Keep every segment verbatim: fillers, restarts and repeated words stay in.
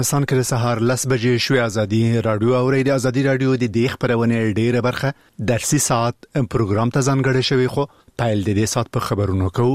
سان کې سهار لس بجې شوې ازادي رادیو او ریډیو ازادي رادیو د دې خبرونه ډیره برخه درسي ساعت پروګرام ته ځانګړی شوی خو پایل د دې ساعت په خبرونو کوو.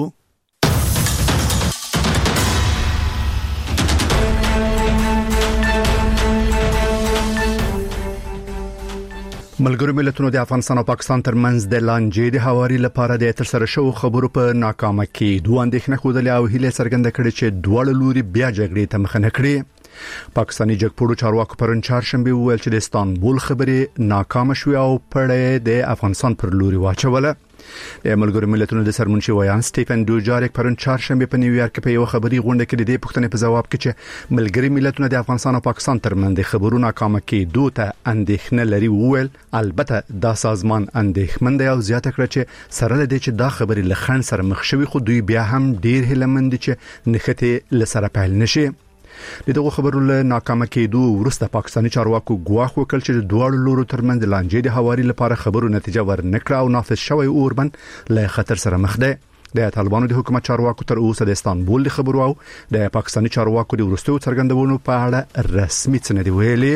ملګرو ملتونو د افغانستان او پاکستان ترمنځ د لانجې د هواري لپاره د ترسره شو خبرو په ناکامه کې دوه اندېښنه خوده او هیله څرګنده کړې چې دوه لوري بیا جګړې ته مخه نه کړي. پاکستاني جګپوړو چارواکو پرون چهارشنبه ویل چې د استانبول خبرې ناکامه شوې او پړې د افغانستان پر لوري واچوله. د ملګرو ملتونو د سرمنشي ویان سټيفن دوجاریک پرون چهارشنبه په نیویارک په یو خبري غونډه کې د دې پوښتنې په جواب کې چې ملګري ملتونه د افغانستان او پاکستان ترمنځ د خبرو ناکامه کې دوه ته اندېښنه لري ویل البته دا سازمان اندېښمن دی او زیاته کړ چې سره لدې چې دا خبرې لخن سره مخ شوي خو دوی بیا هم ډیر هلمند چې نخته لسره پیل نشي. دغه خبرو له ناکامه کېدو وروسته پاکستاني چارواکو ګواښ وکړ چې د دوه لورو ترمنځ لانجې د هواري لپاره خبرو نتیجه ورنکړه او نافذ شوی اوربن له خطر سره مخ دی. د طالبانو د حکومت چارواکو تر اوسه د استانبول د خبرو او د پاکستاني چارواکو د ورستو څرګندونو په اړه رسمي څه نه دی ویلي.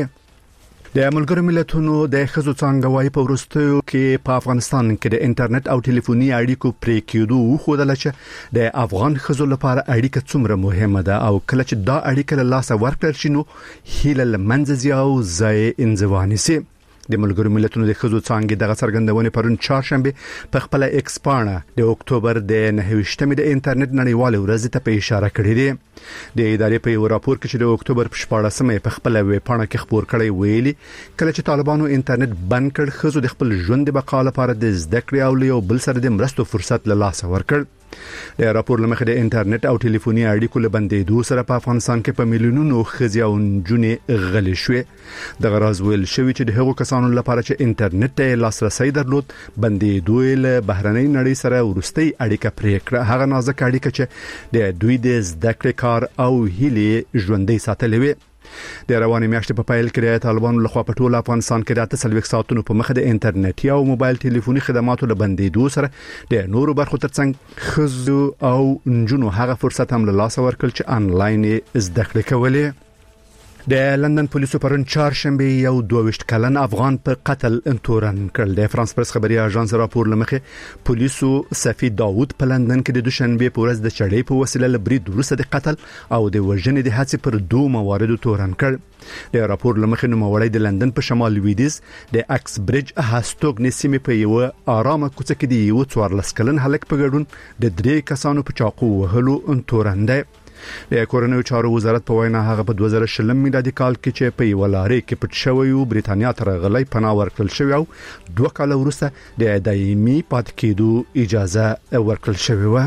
د ملګرو ملتونو د خزو څنګه په ورستو کې په افغانستان کې د انټرنیټ او ټلیفوني اړیکو پرې کېدو خو د لچ د افغان خزو لپاره اړیکه څومره مهمه ده او کله چې دا اړیکه له لاسه ورکړل شي نو هیله لمنځه او ځای انځواني سي. د ملګرو ملتونو د خزو څنګه دغه څرګندونه پرون چهارشنبه په خپل ایکس پاڼه د اکتوبر د نهویشتمې د انټرنیټ نړیوال ورځ ته په اشاره کړې ده. د ادارې په یو راپور کې چې د اکتوبر په شپاړسمه په خپل ویب پاڼه کې خبر کړی ویلي کله چې طالبانو انټرنیټ بند کړ خزو د خپل ژوند د بقا لپاره د زده کړې او یو بل سره د مرستو فرصت له لاسه ورکړ. د راپور لمخې د انټرنیټ او ټلیفوني اړیکو له بندېدو سره په افغانستان کې په میلیونونو خزي او نجونې غلي شوې. د غراز ویل شوی چې د هغو کسانو لپاره چې انټرنیټ ته لاسرسي درلود بندېدو له بهرنۍ نړۍ سره ورستي اړیکه پرې کړه. هغه نازک اړیکه چې د دوی د زده کړې کار او هیلې ژوندۍ ساتلې وي. د رواني میاشتې په پایل کې د طالبانو لخوا په ټول افغانستان کې د اته څلوېښت ساعتونو په مخه د انټرنیټي او موبایل ټلیفوني خدماتو له بندېدو سره د نورو برخو ترڅنګ خزو او نجونو هغه فرصت هم له لاسه ورکړل چې انلاین زده کړې کولې. د لندن پولیسو پرون چهارشنبه یو دوه ویشت کلن افغان په قتل تورن کړل. د فرانس پرس خبري اژانس راپور لمخې پولیسو صفی داوود په لندن کې د دوشنبه په ورځ د چړې په وسیله لبرید وروسته د قتل او د وژنې د هڅې پر دوه مواردو تورن کړ. د راپور لمخې نوموړی د لندن په شمال لویدیز د اکس برج هاستوګ نسیمه په یو آرامه کوڅه کې د یو څوارلس کلن هلک په ګډون د درې کسانو په چاقو وهلو تورن دی. د کورنیو چارو وزارت په وینا هغه په دوه زره شل میلادي کال کې چې په یو لارې کې پټ شوی او بریتانیا ته غلې پناه ورکړل شوی او دوه کال وروسته د دایمي پات کېدو اجازه ورکړل شوی و.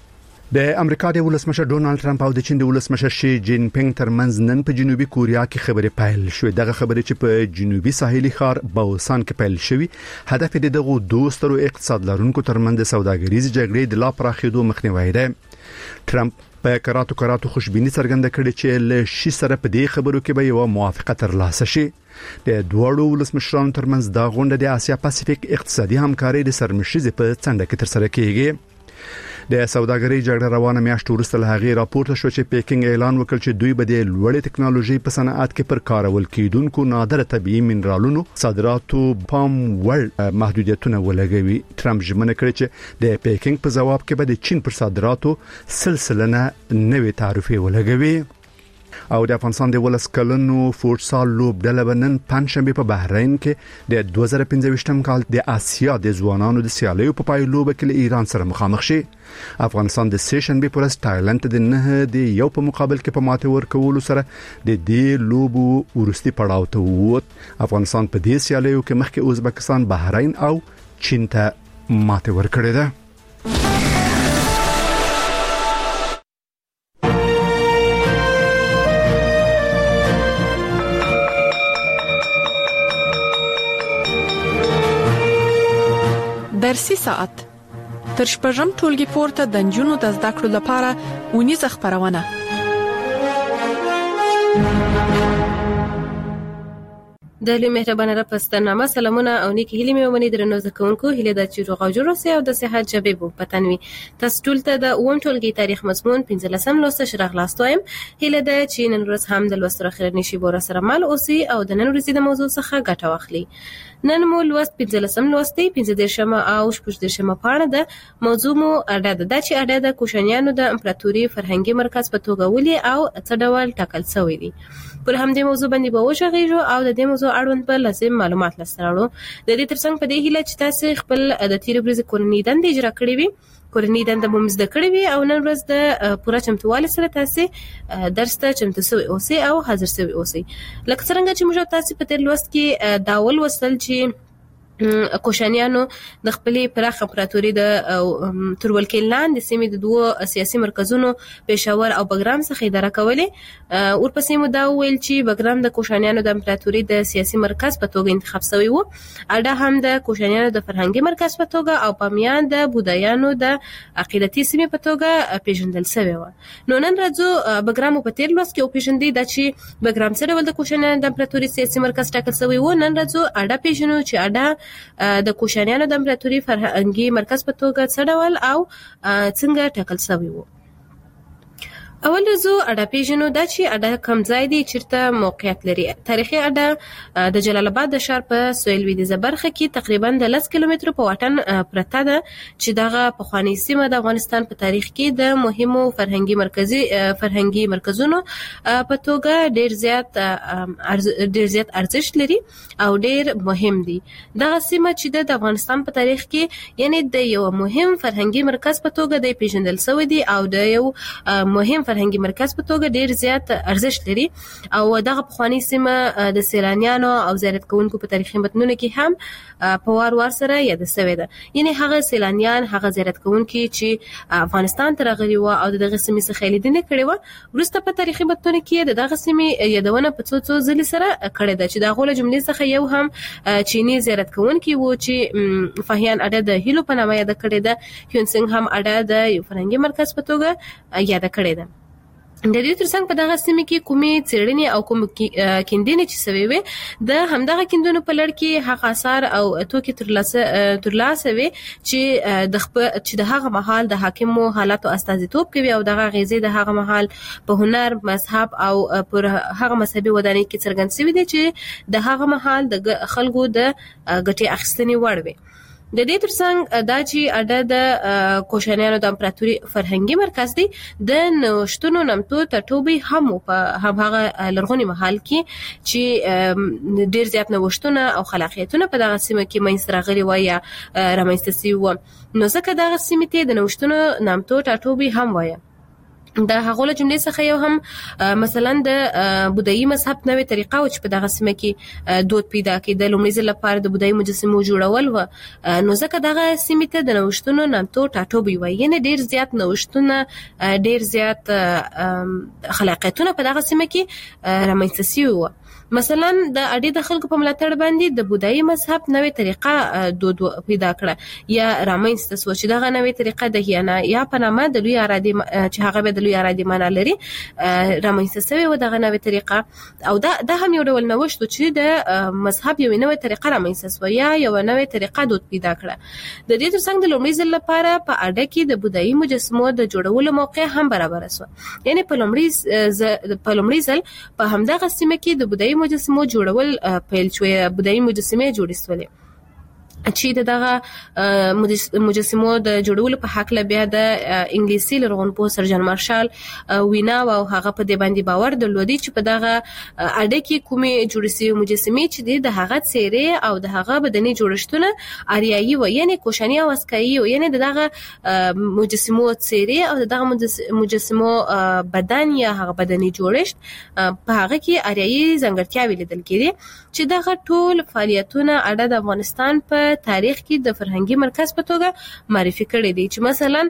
د امریکا د ولسمشر ډونالد ټرمپ او د چین د ولسمشر شي جین پینګ ترمنځ نن په جنوبي کوریا کې خبرې پیل شوې. دغه خبرې چې په جنوبي ساحلي ښار باوسان کې پیل شوې هدف د دغه دوسترو اقتصاد لرونکو ترمنځ د سوداګریزي جګړې د لا پراخېدو مخنیوي دی. ټرمپ په کراتو کراتو خوشبيني څرګنده کړې چې له شي سره په دې خبرو کې به یو موافقه ترلاسه شي. د دوړو ولسمشرانو ترمنځ دا غونډه د اسیا پاسفیک اقتصادي همکارۍ د سرمشيزه په څنډه کې ترسره کیږي. د سوداګرۍ جګړه روانه میاشت وروسته له هغې راپورته شو چې پیکینګ اعلان وکړ چې دوی به د لوړې ټکنالوژي په صنعت کې پر کارول کېدونکو نادر طبيعي منرالونو صادراتو پام وړ محدودیتونه ولګوي. ټرمپ ژمنه کړې چې د پیکینګ په جواب کې به د چین پر صادراتو سلسله نه نوې تعرفې ولګوي. او د افغانستان د ولس کلنو فوټسال لوب ډله بنن پنځشنبه په بحرین کې د دوه زره پنځه کال د آسیا د ځوانانو د سیالیو په پایلوب کې له ایران سره مخامخ شي. افغانستان د سیشنبه پر ورځ تایلند د نه د یو په مقابل کې په ماته ورکول سره د دې لوب ورستي پړاو ته ووت. افغانستان په دې سیالیو کې مخکې ازبکستان، بحرین او چین ته ماته ورکړې ده. درسي ساعت تر شپږم ټولګي پورته د نجونو د زده کړو لپاره ونیزه خبرونه د لوی مهربانه رب ستنامه سلامونه او نیک هیلې مې ومني درنو زکونکو هیله د چې روغ او جوړ اوسئ او د صحت جبې بو پتنوي تاسو ټول ته د اووم ټولګي تاریخ مضمون پنځلسم لوست شرح لاست وایم هیله ده چې نن ورځ هم د لوست اخر نشي بور سره مل اوسئ او د نن ورځې د موضوع څخه ګټه واخلئ. نن مو لوست پنځلسم لوست دی پنځه دیرشمه او شپږ دیرشمه پاڼه ده. موضوع مو اډه ده د چې اډه د کوشانیانو د امپراتوري فرهنګي مرکز په توګه ولې او څه ډول ټاکل شوی دی. پر همدې موضوع باندې به وشغېږو او د دې موضوع اړوند په لازم معلومات لستراړو. د دې ترڅنګ په دې هیله چې تاسو خپل د تیر ورځې کورنۍ دندې اجرا کړې وي کورنۍ دنده مو مزده کړې وي او نن ورځ د پوره چمتووالي سره تاسو درس ته چمتو شوي اوسئ او حاضر شوي اوسئ. لکه څنګه چې موږ تاسو په تیر لوست کې داول وصل چې کوشانیانو د خپلې پراخه امپراتوري د ترولکې لاندې سیمې د دوه سیاسي مرکزونو پېښور او بګرام څخه اداره کولې. ورپسې مو دا ویل چې بګرام د کوشانیانو د امپراتوري د سیاسي مرکز په توګه انتخاب شوی وو. اډه هم د کوشانیانو د فرهنګي مرکز په توګه او بامیان د بودایانو د عقیدتي سیمې په توګه پیژندل شوی و. نو نن راځو بګرام په تیر لوست کې پیژندې د چې بګرام سره ول د کوشانیانو د امپراتوري سیاسي مرکز ټاکل شوی و. نن راځو اډه پیژنو چې اډه د کوشانیانو د امپراتوري فرهنګي مرکز په توګه څه ډول او څنګه ټاکل شوی وو. اول رزو اډه پیژنو دا چې اډه کوم ځای دی چیرته موقعیت لري. تاریخي اډه د جلال آباد د ښار په سویل لویدیځه برخه کې تقریبا د لس کیلومترو په واټن پرته ده چې دغه پخوانی سیمه د افغانستان په تاریخ کې د مهمو فرهنګي مرکزي فرهنګي مرکزونو په توګه ډیر زیات ډیر زیات ارزښت لري او ډیر مهم دي. دغه سیمه چې د افغانستان په تاریخ کې یعنی د یو مهم فرهنګي مرکز په توګه د پیژندل شوی دی او د یو مهم فرهنګي مرکز په توګه ډیر زیات ارزښت لري او دغه پخوانی سیمه د سیلانیانو او زیارت کوونکو په تاریخي متنونو کې هم په وار وار سره یاد شوی ده. یعنی هغه سیلانیان هغه زیارت کوونکي چې افغانستان ته راغلي و او دغه سیمې څخه لیدنه کړې و وروسته په تاریخي متنونو کې دغه سیمې یادونه په څو څو ځلې سره کړې ده چې د غوله جملې څخه یو هم چینی زیارت کوونکي و چې فاهیان اډه د هیلو په نامه یاد کړې ده. هیونسنګ هم اډه د یو فرهنګي مرکز په توګه یاد کړې ده. د دې ترڅنګ په دغه سیمه کې کومې څېړنې او کوم کیندنې چې سوي وي د همدغه کیندونو په لړ کې هغه آثار او توکي ترلاسه ترلاسه وي چې د چې د هغه مهال د حاکمو حالاتو استازیتوب کوي او دغه غیزې د هغه مهال په هنر مذهب او پر هغه مذهبي ودانۍ کې څرګند شوی دي چې د هغه مهال د خلکو د ګټې اخیستنې وړ وي. د دې ترڅنګ دا چې اډه د کوشانیانو د امپراتوري فرهنګي مرکز دی د نوښتونو نمتو ټاټوبي هم په هغه لرغونی محل کې چې ډیر زیات نوښتونه او خلاقیتونه په دغه سیمه کې منځ راغلي وای یا رامنځته شوي و. نو ځکه دغه سیمې ته د نوښتونو نمتو ټاټوبي هم وای. د هغه له جملې څخه یو هم مثلا د بودایي مذهب نوې طریقه او چې په دغه سیمه کې دود پیدا کړي د لومړي ځل لپاره د بودایي مجسمو جوړول و. نو ځکه دغه سیمې ته د نوښتونو نامتو ټاټوبي وایي یعنی ډیر زیات نوښتونه ډیر زیات خلاقیتونه په دغه سیمه کې رامنځته شوي و. مثلا د اډې د خلکو په ملاتړ باندې د بودایي مذهب نوې طریقه دود پیدا کړه یا رامنځته شوه چې دغه نوې طریقه د هیانا یا په نامه د لوی ارادي چې هغه به د لوی ارادي معنا لري رامنځته شوی و دغه نوې طریقه او دا د هم یو ډول نوښت چې د مذهب یو نوې طریقه رامنځته شوه یا یو نوې طریقه دود پیدا کړه. د دې ترڅنګ د لومړي ځل لپاره په اډه کې د بودایي مجسمو د جوړولو موقع هم برابر شو. یعنی په لومړي په لومړي ځل په همدغه سیمه کې د بودایي مجسمو جوړول پیل شوی. بودایي مجسمې جوړې شولې چې دغه مجسمو د جوړولو په حق له بیا د انګلیسي لرغونپوه سرجن مارشال وینا او هغه په دې باندې باور درلودي چې په دغه اډه کې کومې جوړې شوي مجسمې چې د هغه څیرې او د هغه بدني جوړښتونه اریایي و یعنی کوشاني او اسکایي و یعنی دغه مجسمو څیرې او دغه مجسمو بدن یا هغه بدني جوړښت په هغه کې اریایي ځانګړتیاوې لیدل کېدې چې دغه ټول فعالیتونه اډه د افغانستان په په تاریخ کې د فرهنګي مرکز په توګه معرفي کړی دی چې مثلا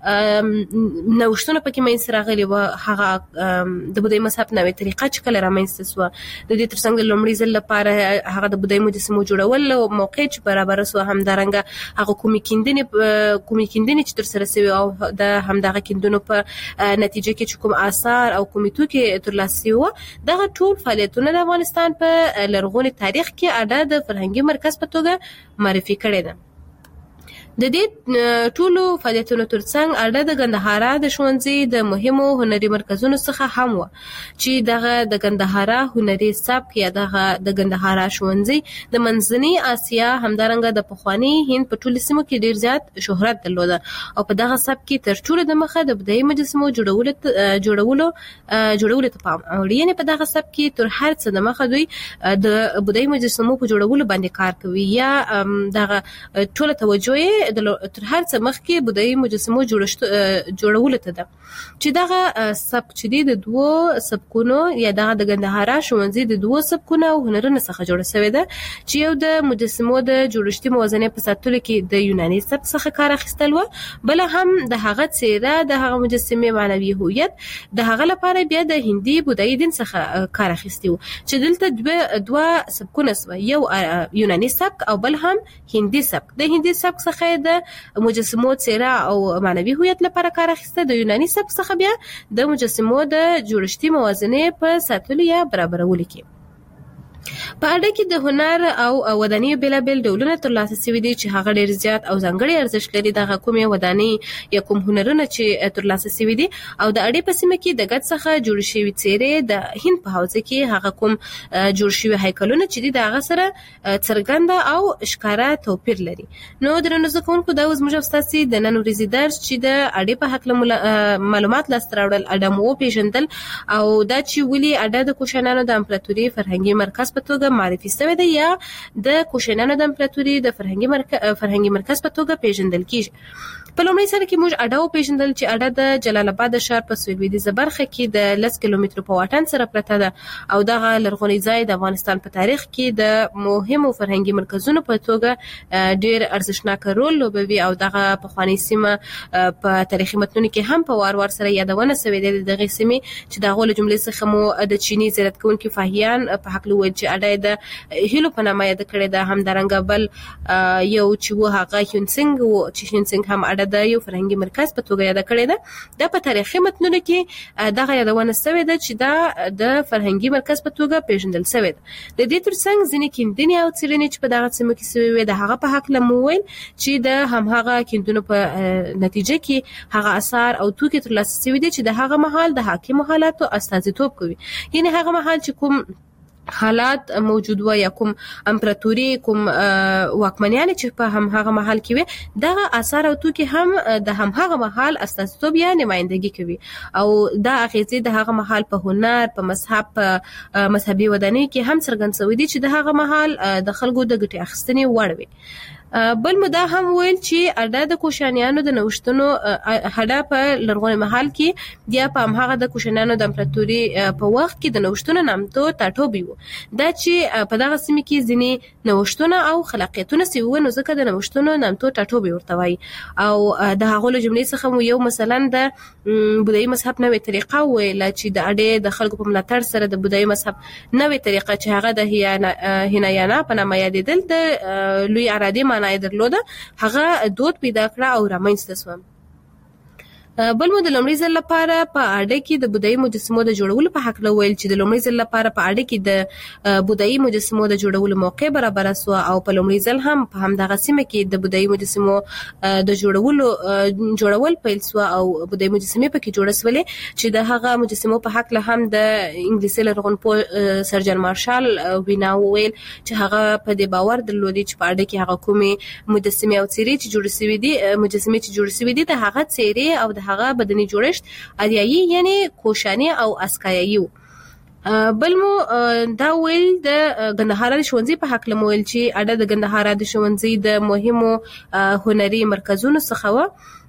نوښتونه پکې مینځ راغلي و هغه د بودایي مذهب نوې طریقه چې کله رامنځته سوه د دې ترڅنګ د لومړي ځل لپاره هغه د بودایي مجسمو جوړول او موقع چې برابر سو همدارنګه هغه کومې کیندنې کومې کیندنې چې تر سره شوی او د همدغه کیندونو په نتیجه کې چې کوم آثار او کومې توکي ترلاسه وو دغه ټول فعالیتونه د افغانستان په لرغوني تاریخ کې اډه د فرهنګي مرکز په توګه معرفي کړی ده. د دې ټولو فعالیتونو ترڅنګ اډه د ګندهارا د ښوونځي د مهمو هنري مرکزونو څخه هم و چې دغه د ګندهارا هنري سبک یا دغه د ګندهارا ښوونځي د منځنۍ اسیا همدارنګه د پخوانی هند په ټولو سیمو کې ډیر زیات شهرت درلوده او په دغه سبک کې تر ټولو د مخه د بودایي مجسمو جوړولو جوړولو جوړولو ته پام اړ یعنی په دغه سبک کې تر هر څه د مخه دوی د بودایي مجسمو په جوړولو باندې کار کوي یا دغه ټول توجه د تر هر څه مخکې بودایي مجسمو جوړولو ته ده چې دغه سبک چې د دوه سبکونو یا دغه د ګندهارا ښوونځي د دوه سبکونو او هنرونو څخه جوړ شوی ده چې یو د مجسمو د جوړښتي موازنې په ساتلو کې د یوناني سبک څخه کار اخیستل و بل هم د هغه څیره د هغه مجسمې معنوي هویت د هغه لپاره بیا د هندي بودایي دین څخه کار اخیستی و چې دلته دوه سبکونه سو یو یوناني سبک او بل هم هندي سبک د هندي سبک څخه د مجسمو څیره او معنوي هویت لپاره کار اخیسته د یوناني سبک څخه بیا د مجسمو د جوړښتي موازنې په ساتلو یا برابرولو کې په اډه کې د هنر او ودانیو بېلابېل ډولونه ترلاسه شوي دي چې هغه ډېر زیات او ځانګړی ارزښت لري دغه کومې ودانۍ یا کوم هنرونه چې ترلاسه شوي دي او د اډې په سیمه کې د ګډ څخه جوړ شوي څیرې د هند په حوزه کې هغه کوم جوړ شوي هیکلونه چې دي د هغه سره څرګنده او ښکاره توپیر لري. نو درنو زده کوونکو دا اوس موږ ستاسې د نن ورځې درس چې د اډې په هکله معلومات لاسته راوړل اډه مو وپېژندل او دا چې ولې اډه د کوشانیانو د امپراتوري فرهنګي مرکز په توګه معرفي شوی دی یا د کوشانیانو د امپراتوري د فرهنګي مرکز فرهنګي مرکز په توګه پیژندل کیږي. په لومړي سره کې موږ اډه وپېژندل چې اډه د جلال آباد ښار په سویلویدیځه برخه کې د لس کیلومترو په واټن سره پرته ده او دغه لرغونی ځای د افغانستان په تاریخ کې د مهمو فرهنګي مرکزونو په توګه ډیر ارزښتناک رول لوبوي او دغه پخوانی سیمه په تاریخي متنونو کې هم په وار وار سره یادونه شوې ده دغه سیمه چې دغه له جملې څخه مو د چینی زیارت کوونکي فاهیان په حق لوي چې اډه د هیلو په نامه یاد کړی ده همدارنګه بل یو چې و هغه هینسنګ او چې هینسنګ هم اډه د یو فرهنګي مرکز په توګه یاد کړی ده د په تاریخي متنونو کې دغه یادونه شوې ده چې دا د فرهنګي مرکز په توګه پیژندل شوی ده. د دې ترڅنګ ځینې کیندنې او څیړنې چې په دغه سیمه کې شوې وي د هغه په حق لمویل چې د همغه کیندونو په نتیجه کې هغه آثار او توکي ترلاسه شوي دي چې د هغه مهال د حاکم حالاتو استازیتوب کوي یعنی هغه مهال چې کوم حالات موجود و یا کوم امپراتوري کوم واکمنیان چې په هم هغه محل کې وي دغه آثار او توکي هم د هم هغه محل استازیتوب یا نمائندګي کوي او دا اغیزې د هغه محل په هنر په مذهب په مذهبي ودانۍ کې هم څرګند شوی دي چې د هغه محل د خلکو د ګټې اخیستنې وړ وي. بل مدا هم ویل چې اډه د کوشانیانو د نوښتونو هډه په لرغوني محل کې یا په هغه د کوشانیانو د امپراتوري په وخت کې د نوښتونو نامتو ټاټوبي وو دا چې په دغه سیمه کې ځینې نوښتونه او خلاقیتونه سوي نو ځکه د نوښتونو نامتو ټاټوبي ورته وایي او د هغه له جملې څخه یو مثلا د بودایي مذهب نوې طریقه ویل چې د اډې د خلکو په ملاتړ سره د بودایي مذهب نوې طریقه چې هغه د هینایانا په نامه یادېدل د لوی ارادي معنی درلوده هغه دود پیدا کړه او رامنځته شو. بل مو د لومړي ځل لپاره په اډه کې د بودایي مجسمو د جوړولو په حق ویل چې د لومړي ځل لپاره په اډه کې د بودایي مجسمو د جوړولو موقع برابر شو او په لومړي ځل هم په همدغه سیمه کې د بودایي مجسمو د جوړولو جوړول پیل شو او بودایي مجسمې پکې جوړ شولې چې د هغه مجسمو په حق له هم د انګلیسي لرغونپوه سرجن مارشال وینا ویل چې هغه په دې باور درلودي چې په اډه کې هغه کومې مجسمې او څیرې چې جوړ شوي دي مجسمې چې جوړ شوي دي د هغه څیرې او د هغه بدني جوړښت اریایي یعنی کوشاني او اسکایي. بل مو دا ویل د ګندهارا د ښوونځي په حق لمویل چې اډه د ګندهارا د ښوونځي د مهمو هنري مرکزونو څخه و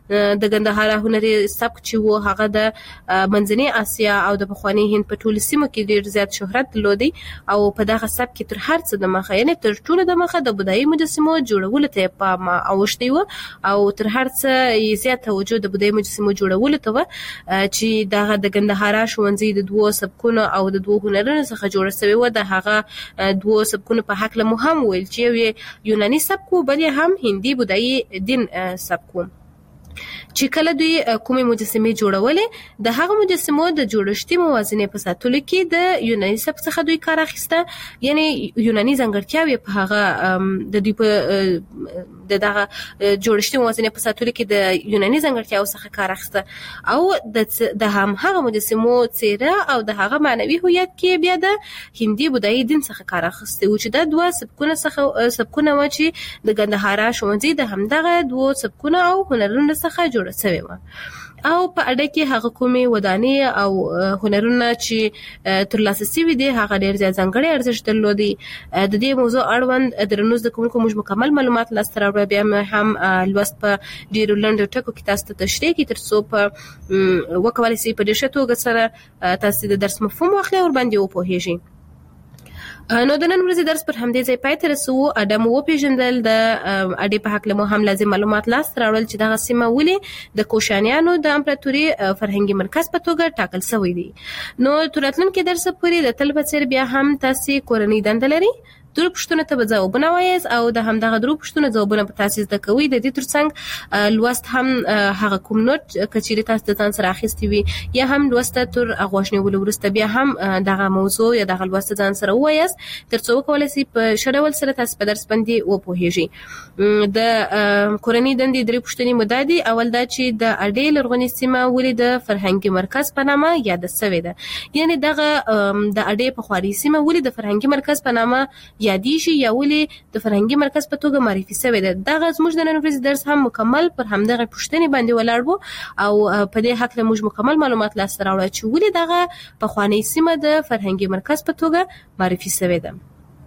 د ګندهارا هنري سبک چې وو هغه د منځنۍ اسیا او د پخوانی هند په ټولو سیمو کې ډیر زیات شهرت درلودي او په دغه سبک کې تر هر څه د مخه یعنی تر ټولو د مخه د بودایي مجسمو جوړولو ته پام اوښتي وو او تر هر څه زیات توجه د بودایي مجسمو جوړولو ته و چې دغه د ګندهارا ښوونځي د دوو سبکونو او د دوو هنرونو څخه جوړ شوی و د هغه دوو سبکونو په حق له مهم ویل چې یوناني سبکو بل هم هندي بودایي دین سبکو چې کله دوی کومې مجسمې جوړولې د هغه مجسمو د جوړښتي موازنې په ساتلو کې د یوناني سبک څخه دوی کار اخیسته یعنی یوناني ځانګړتیاوې په هغه د دوی په د دغه جوړښتي موازنې په ساتلو کې د یوناني ځانګړتیاو څخه کار اخیسته او د د هم هغه مجسمو څیره او د هغه معنوي هویت کې بیا د هندي بودایي دین څخه کار اخیسته او چې د دوه سبکونه څخه سبکونه و چې د ګندهارا ښوونځي د همدغه دوه سبکونه او هنرونو څخه جوړ شوی و او په اړه کې هغه کومې ودانې او هنرونه چې ترلاسه شوي دي هغه ډېر زیات ځانګړي ارزښت درلودي د دې موضوع اړوند درنو زده کوونکو موږ مکمل معلومات لاسته راوړو بیا هم لوست په ډېرو لنډو ټکو کې تاسو ته تشریح کړي تر څو په وکولای شي په دې ښه توګه سره تاسو د درس مفهوم واخلئ او باندې وپوهیږئ. نو د نن ورځې درس پر همدې ځای پای ته رسوو. اډه مو وپېژندل د اډې په حق له مو هم لازم معلومات لاسته راوړل چې دغه سیمه ولې د کوشانیانو د امپراتوري فرهنګي مرکز په توګه ټاکل شوی دی. نو تر راتلونکي درس پورې د تل په څیر بیا هم تاسو کورنۍ دنده لري درو پښتنه ته ځوابونه وایي او د همدغه درو پښتنه ځوابونه په تاسو زده کوي. د دې ترڅنګ لوست هم هغه کوم نوٹ کچېری تاسو د ځان سره اخیستی وي یا هم لوست تر اغوښنه ولورسته بیا هم دغه موضوع یا دغه لوست ځان سره وایي تر څو کولای شي په شډول سره تاسو په درس باندې وپوهیږئ. د کورنۍ دندې درې پښتني مدادي اول دا چې د اډې لرغونی سیمه ولې د فرهنګي مرکز په نامه یاد شوی ده یعنی دغه د اډې په خواري سیمه ولې د فرهنګي مرکز په نامه یادی شي یا ولې د فرهنګي مرکز په توګه معرفي شوی ده. دغه زموږ د نن ورځې درس هم مکمل پر همدغه پوښتنې باندې ولاړ وو او په دې حق له موږ مکمل معلومات لاسته راوړل چې ولې دغه په خواني سیمه د فرهنګي مرکز په توګه معرفي شوی ده.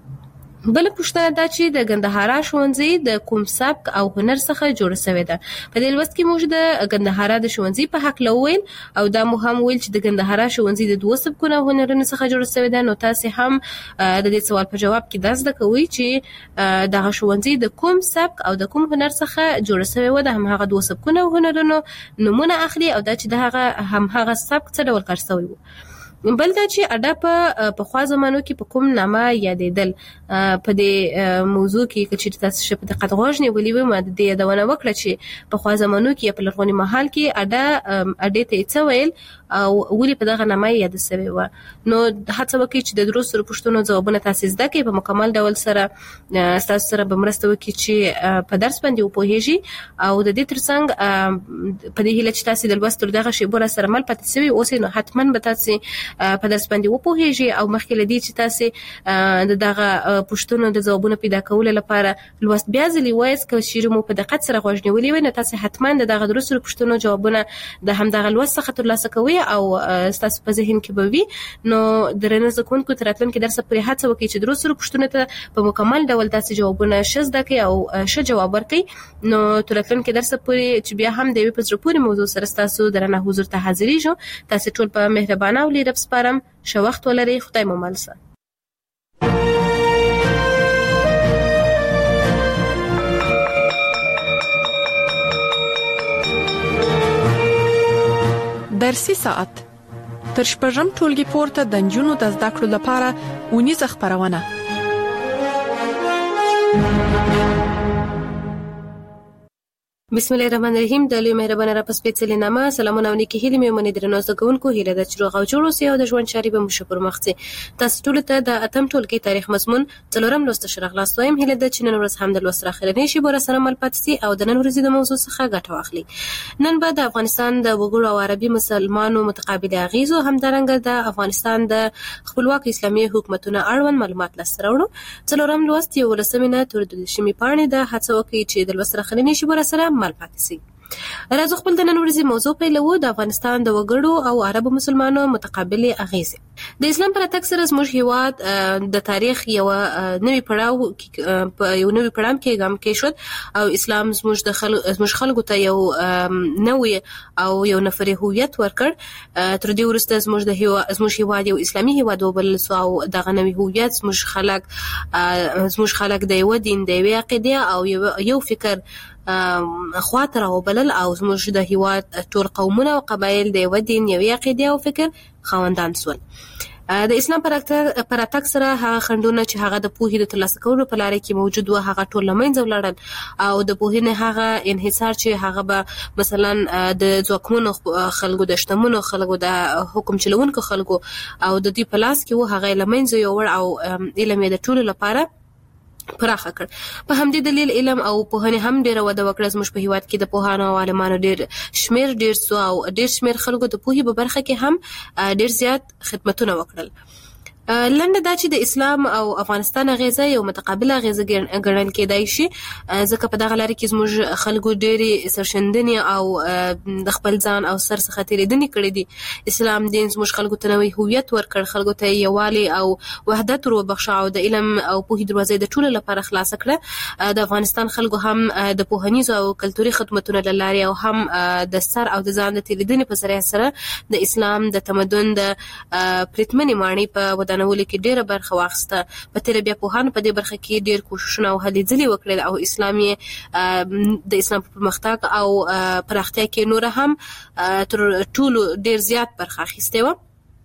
بل پوښتنه دا چې د ګندهارا ښوونځي د کوم سبک او هنر څخه جوړ شوی ده. په دې لوست کې موږ د ګندهارا د ښوونځي په حق لویل او دا مو هم ویل چې د ګندهارا ښوونځي د دوه سبکونو هنرونو څخه جوړ شوی ده. نو تاسو هم د دې سوال په جواب کې دا زده کوئ چې دغه ښوونځي د کوم سبک او د کوم هنر څخه جوړ شوی و. د هم هغه دوه سبکونو هنرونو نمونه اخلي او دا چې د هغه هم هغه سبک څه ډول کار شوی و. بل دا چې اډه په پخوا زمانو کې په کوم نامه یادېدل. په دې موضوع کې چې تاسو شپه د قدغوژ نیولې و ما د دې یادونه وکړه چې په خوا زمانو کې په لرغوني محل کې اډه اډې ته څه ویل او ولې په دغه نامه یاد شوی و. نو هڅه وکړئ چې د درو سره پوښتنو ځوابونه تاسو زده کړئ په مکمل ډول سره تاسو سره به مرسته وکړي چې په درس باندې وپوهیږئ او د دې ترڅنګ په دې هیله چې تاسو د لوست تر دغه شی بوره سره مل پاتې شوي اوسئ نو حتما به تاسو په درس باندې وپوهیږئ او مخکې لدی چې تاسو د دغه پوښتنو د ځوابونو پیدا کولو لپاره لوست بیا ځلې وایي که شیرو مو په دقت سره غوښنی ولې وي نو تاسو حتما د دغه درو سره پوښتنو جوابونه د همدغه لوست څخه ترلاسه کوئ او تاسو په ذهن کې به وي. نو درنه زکونکو تر راتلونکي درس پورې هڅه وکړئ چې درو سره پوښتنو ته په مکمل ډول تاسو جوابونه ښه زده کړئ او ښه جواب ورکړئ. نو تر راتلونکي درس پورې چې بیا هم د یوې په زړه پورې موضوع سره تاسو درنه حضور ته حاضرېږو. تاسو ټول په مهربانه او لیرب سپارم. ښه وخت ولرئ. خدای مو مل شه. درسي ساعت تر شپږم ټولګي پورته د نجونو د زده کړو لپاره ونیزه خبرونه. بسم الله الرحمن الرحیم. د لوی مهربانه را پسپېڅلې نامه سلامونه او نیکی هیلې مې ومنې درنو زده کوونکو هیله ده چې روغ او جوړ اوسئ او د ژوند چارې به مو ښه پر مخ ځي. تاسو ټولو ته د اتم ټولګي تاریخ مضمون څلورم لوست شرغلاست وایم. هیله ده چې نن ورځ هم د لوست راخرنې شي بوره سره مل پاتې سي او د نن ورځې د موضوع څخه ګټه واخلي. نن به د افغانستان د وګړو او عربي مسلمانانو متقابل اغیزو همدارنګه د افغانستان د خپلواک اسلامي حکومتونو اړوند معلومات لاسته راوړو. څلورم لوست یو ولسمینه تر د شمی پاڼې د هڅه وکړي چې د لوست راخرنې شي بوره سره مل پاتې سي. راځو خپل د نن ورځې موضوع پیلوو. د افغانستان د وګړو او عربو مسلمانانو متقابل اغیزې. د اسلام پر اتک سره زموږ هیواد د تاریخ یو نوې پړاو په یو نوې پړاو کې ګام کې شو او اسلام زموږ د خلکو زموږ خلکو ته یو نوې او یو نفري هویت ورکړ. تر دې وروسته زموږ د هیواد زموږ هیواد یو اسلامي هیواد وبلل سو او دغه نوې هویت زموږ خلک زموږ خلک د یو دین د یو عقیده او یو فکر خواطر او بلل او زموږ د هیواد ټول قومونه او قبایل د یو دین یو عقیده او فکر خواندان سول. د اسلام پر اتک سره هغه خندونه چې هغه د پوهې د ترلاسه کولو په لار کې موجود و هغه ټول لمنځه ولاړل او د پوهې نه هغه انحصار چې هغه به مثلا د ځواکمنو خلکو د شتمنو خلکو د حکم چلوونکو خلکو او د دې په لاس کې و هغه لمنځه یوړ او علم د ټول لپاره پراخه کړ. په همدې دلیل علم او پوهنه هم ډیره وده وکړه. زموږ په هیواد کې د پوهانو او عالمانو ډیر شمیر ډیر سو او ډیر شمیر خلکو د پوهې په برخه کې هم ډیر زیات خدمتونه وکړل. لنډه دا چې د اسلام او افغانستان غیزه یو متقابله غیزه ګڼل کېدای شي ځکه په دغه لار کې زموږ خلکو ډېری سرشندنې او د خپل ځان او سر څخه تېرېدنې کړې دي. اسلام دین زموږ خلکو ته نوی هویت ورکړ، خلکو ته یووالی او وحدت وروبخښه او د علم او پوهې دروازې د ټولو لپاره خلاصه کړه. د افغانستان خلکو هم د پوهنیزو او کلتوري خدمتونو له لارې او هم د سر او د ځان د تېرېدنې په ذریعه سره د اسلام د تمدن د پرتمنې ماڼۍ په ودانولو کې ډیره برخه واخیسته. په تیر بیا پوهانو په دې برخه کې ډیر کوششونه او هلې ځلې وکړل او اسلامي د اسلام په پرمختګ او پراختیا کې نور هم تر ټولو ډیر زیات برخه اخیسته و.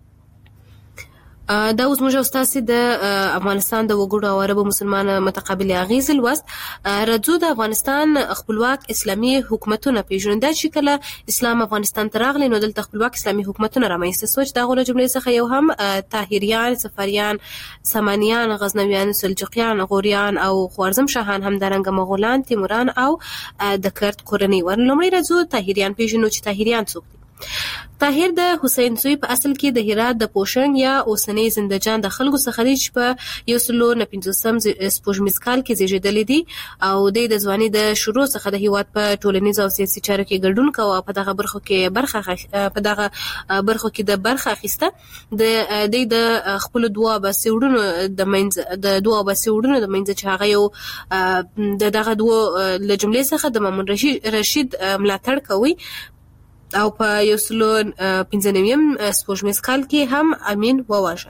دا اوس موږ استاد د افغانستان د وګړو او عربو مسلمان متقابل اغیز الوست رځو د افغانستان خپلواک اسلامي حکومتونه پیژنده چې کله اسلام افغانستان ته راغلی نو دلته خپلواک اسلامي حکومتونه رامنځته شول. دا غوړه جملې څخه یو هم طاهریان، صفریان، سامانیان، غزنویان، سلجوقیان، غوریان او خوارزم شاهان، هم دارنګ مغولان، تیموران او د کرد کورنۍ ور. لومړی رځو طاهریان پیژنو چې طاهریان څوک دي. طاهر د حسین زوی په اصل کې د هرات د پوشنګ یا اوسنۍ زندجان د خلکو څخه دی چې په یو سلو نه پنځوسم سپوږمیز کال کې زیږېدلی دی او د ځوانۍ د شروع څخه د هیواد په ټولنیز او سیاسي چارو کې ګډون کوي او په دغه برخو کې برخه په دغه برخو کې د برخه اخیسته. د د خپل دوه بسیوړونو د منځ د دوه بسیوړونو د منځ چې هغه یو د دغه دوه له جملې څخه د مامون رشید رشید ملاتړ کوي او په یو سلو پنځه نویم سپوږمیز کال کې هم امین وواژه.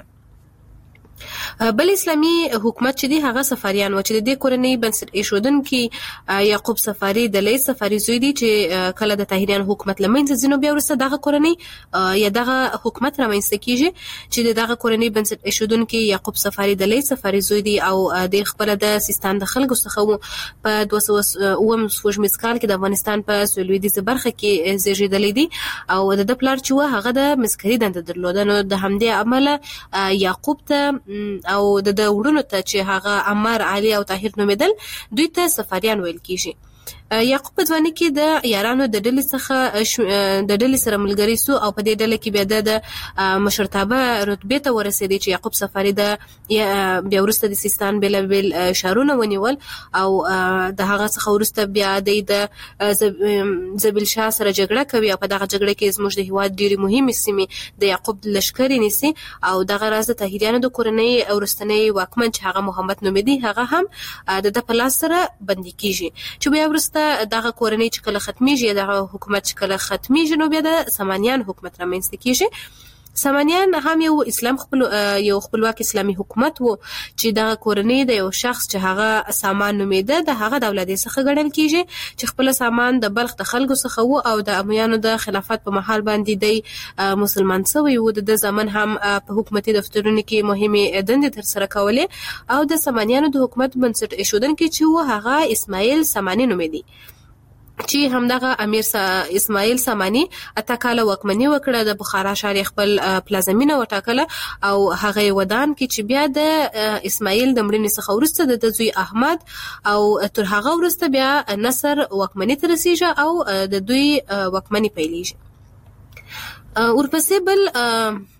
بل اسلامي حکومت چې دی هغه صفاریان و چې د دې کورنۍ بنسټ ایښودونکي یعقوب صفاری د لیث صفاری زوی دی چې کله د طاهریان حکومت لمنځه ځینو بیا وروسته دغه کورنۍ یا دغه حکومت رامنځته کیږي چې دغه کورنۍ بنسټ ایښودونکي یعقوب صفاری د لیث صفاری زوی دی او د خپل د سیستان د خلکو څخه په دوه سوه اووم سپوږمیز کال کې د افغانستان په سویلویدیځه برخه کې زیږېدلی دی او د پلار چې و هغه د مسکري دنده درلوده. نو د همدې عمله یعقوب ته او د د وړونو ته چې هغه عمر، علي او طاهر نومېدل دوی ته صفاریان ویل کیږي. یعقوب په ځوانۍ کې د یارانو د ډلې څخه د ډلې سره ملګری سو او په دې ډله کې بیا د مشرتابه رتبې ته ورسېدی چې یعقوب صفاری د بیا وروسته د سیستان بېلابېل ښارونه ونیول او د هغه څخه وروسته بیا د زبیل شاه سره جګړه کوي او په دغه جګړه کې زموږ د هیواد ډېرې مهمې سیمې د یعقوب لښکرې نیسي او دغه راز د طاهریانو د کورنۍ وروستنی واکمن چې هغه محمد نومېدی هغه هم د ده په لاس سره بندي کیږي. چې بیا وروسته دغه کورنۍ چې کله ختمیږي دغه حکومت چې کله ختمیږي نو بیا د سامانیان حکومت رامنځته کیږي. سامانیان هم یو اسلام خپل یو خپلواک اسلامي حکومت وو چې دغه کورنۍ د یو شخص چې هغه سامان نومېده د هغه د اولادې څخه ګڼل کیږي چې خپل سامان د بلخ د خلکو څخه وو او د امویانو د خلافت په محل باندې دی مسلمان شوی وو. د زمن هم په حکومتي دفترونو کې مهمه دندې تر سره کولې او د سامانیانو د حکومت بنسټ ایښودونکي چې وو هغه اسماعیل سامانی نومېدی چې همدغه امیر اسماعیل سامانی اته کاله واکمني وکړه. د بخارا ښار خپل پلازمینه وټاکله او هغه ودان کې چې بیا د اسماعیل د مړینې څخه وروسته د زوی احمد او تر هغه وروسته بیا نصر واکمني ته رسیږي او د دوی واکمني پیلېږي. ورپسې بل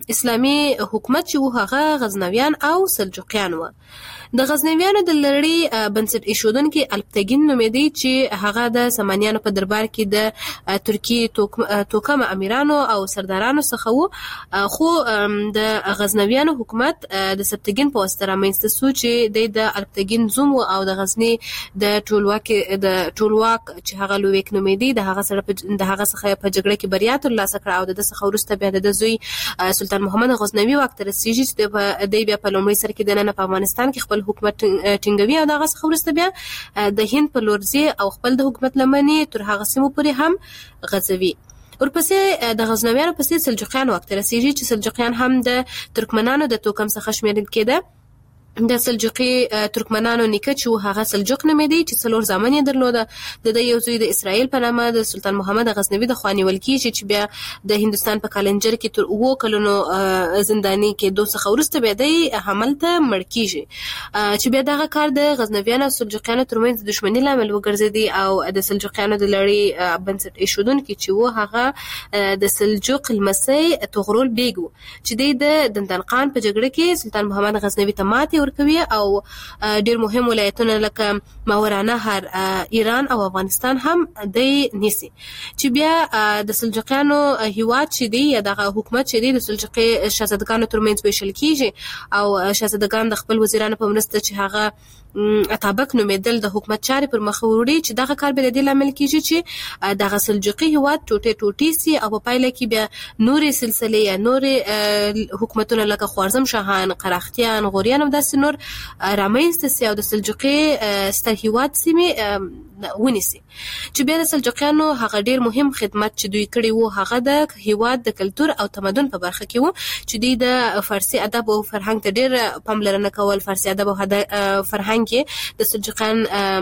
اسلامي حکومت چې و هغه غزنویان او سلجوقیان و. د غزنویانو د لړۍ بنسټ ایښودونکي الپتګین نومېدی چې هغه د سامانیانو په دربار کې د ترکیې توکم امیرانو او سردارانو څخه و، خو د غزنویانو حکومت د سبتګین په واسطه رامنځته شو چې د الپتګین زوم او د غزنی د ټولواک د ټولواک چې هغه لویک نومېدی د هغه سره د هغه څخه په جګړه کې بریا ترلاسه کړه او د څخه وروسته بیا د زوی سلطان محمد غزنوي واک ته رسیږي چې د بیا په لومړي سر کې د نن په افغانستان کې خپل حکومت ټینګوي او دغه څخه وروسته بیا د هند په لور ځي او خپل د حکومت لمنې تر هغه سیمو پورې هم غځوي. ورپسې د غزنویانو پسې سلجوقیان وخت رسیږي چې سلجوقیان هم د ترکمنانو د توکم څخه شمیرل کېده. د سلجوقي ترکمنانو نیکه چې هغه سلجوق نومېدی چې څلور زامن یې درلوده، د یو زوی د اسرائیل په نامه د سلطان محمد غزنوي د خوا نیول کېږي چې بیا د هندستان په کالنجر کې تر اوو کلونو زنداني کېدو څخه وروسته بیا دی هملته مړ کېږي، چې بیا دغه کار د غزنویانو او سلجوقیانو ترمنځ د دښمنۍ لامل وګرځېدی او د سلجوقیانو د لړۍ بنسټ ایښودونکي چې و هغه د سلجوق لمسی طغرل بیګ و چې دی د دندان خان په جګړه کې سلطان محمد غزنوي ته ماتې ورکوي او ډیر مهم ولایتونه لکه ماورانهر، ایران او افغانستان هم دی نیسي، چې بیا د سلجوقیانو هیواد چې دی یا دغه حکومت چې دی د سلجوقي شاهزادګانو ترمنځ ویشل کیږي او شاهزادګان د خپل وزیرانو په مرسته چې هغه اتابک نومېدل د حکومت چارې پر مخ وړي، چې دغه کار به د دې لامل کیږي چې دغه سلجوقي هیواد ټوټه ټوټي سي او په پایله کې بیا نورې سلسلې یا نورې حکومتونه لکه خوارزم شاهان، قراختیان، غوریان او داسې نور رامنځته سي او د سلجوقي ستر هیواد سیمې ونیسي، چې بیا د سلجوقیانو هغه ډیر مهم خدمت چې دوی کړی وو هغه د هیواد د کلتور او تمدن په برخه کې وو، چې دوی د فارسي ادب او فرهنګ ته ډیر پاملرنه کول. فارسي ادب او فرهنګ کې د سلجوقیان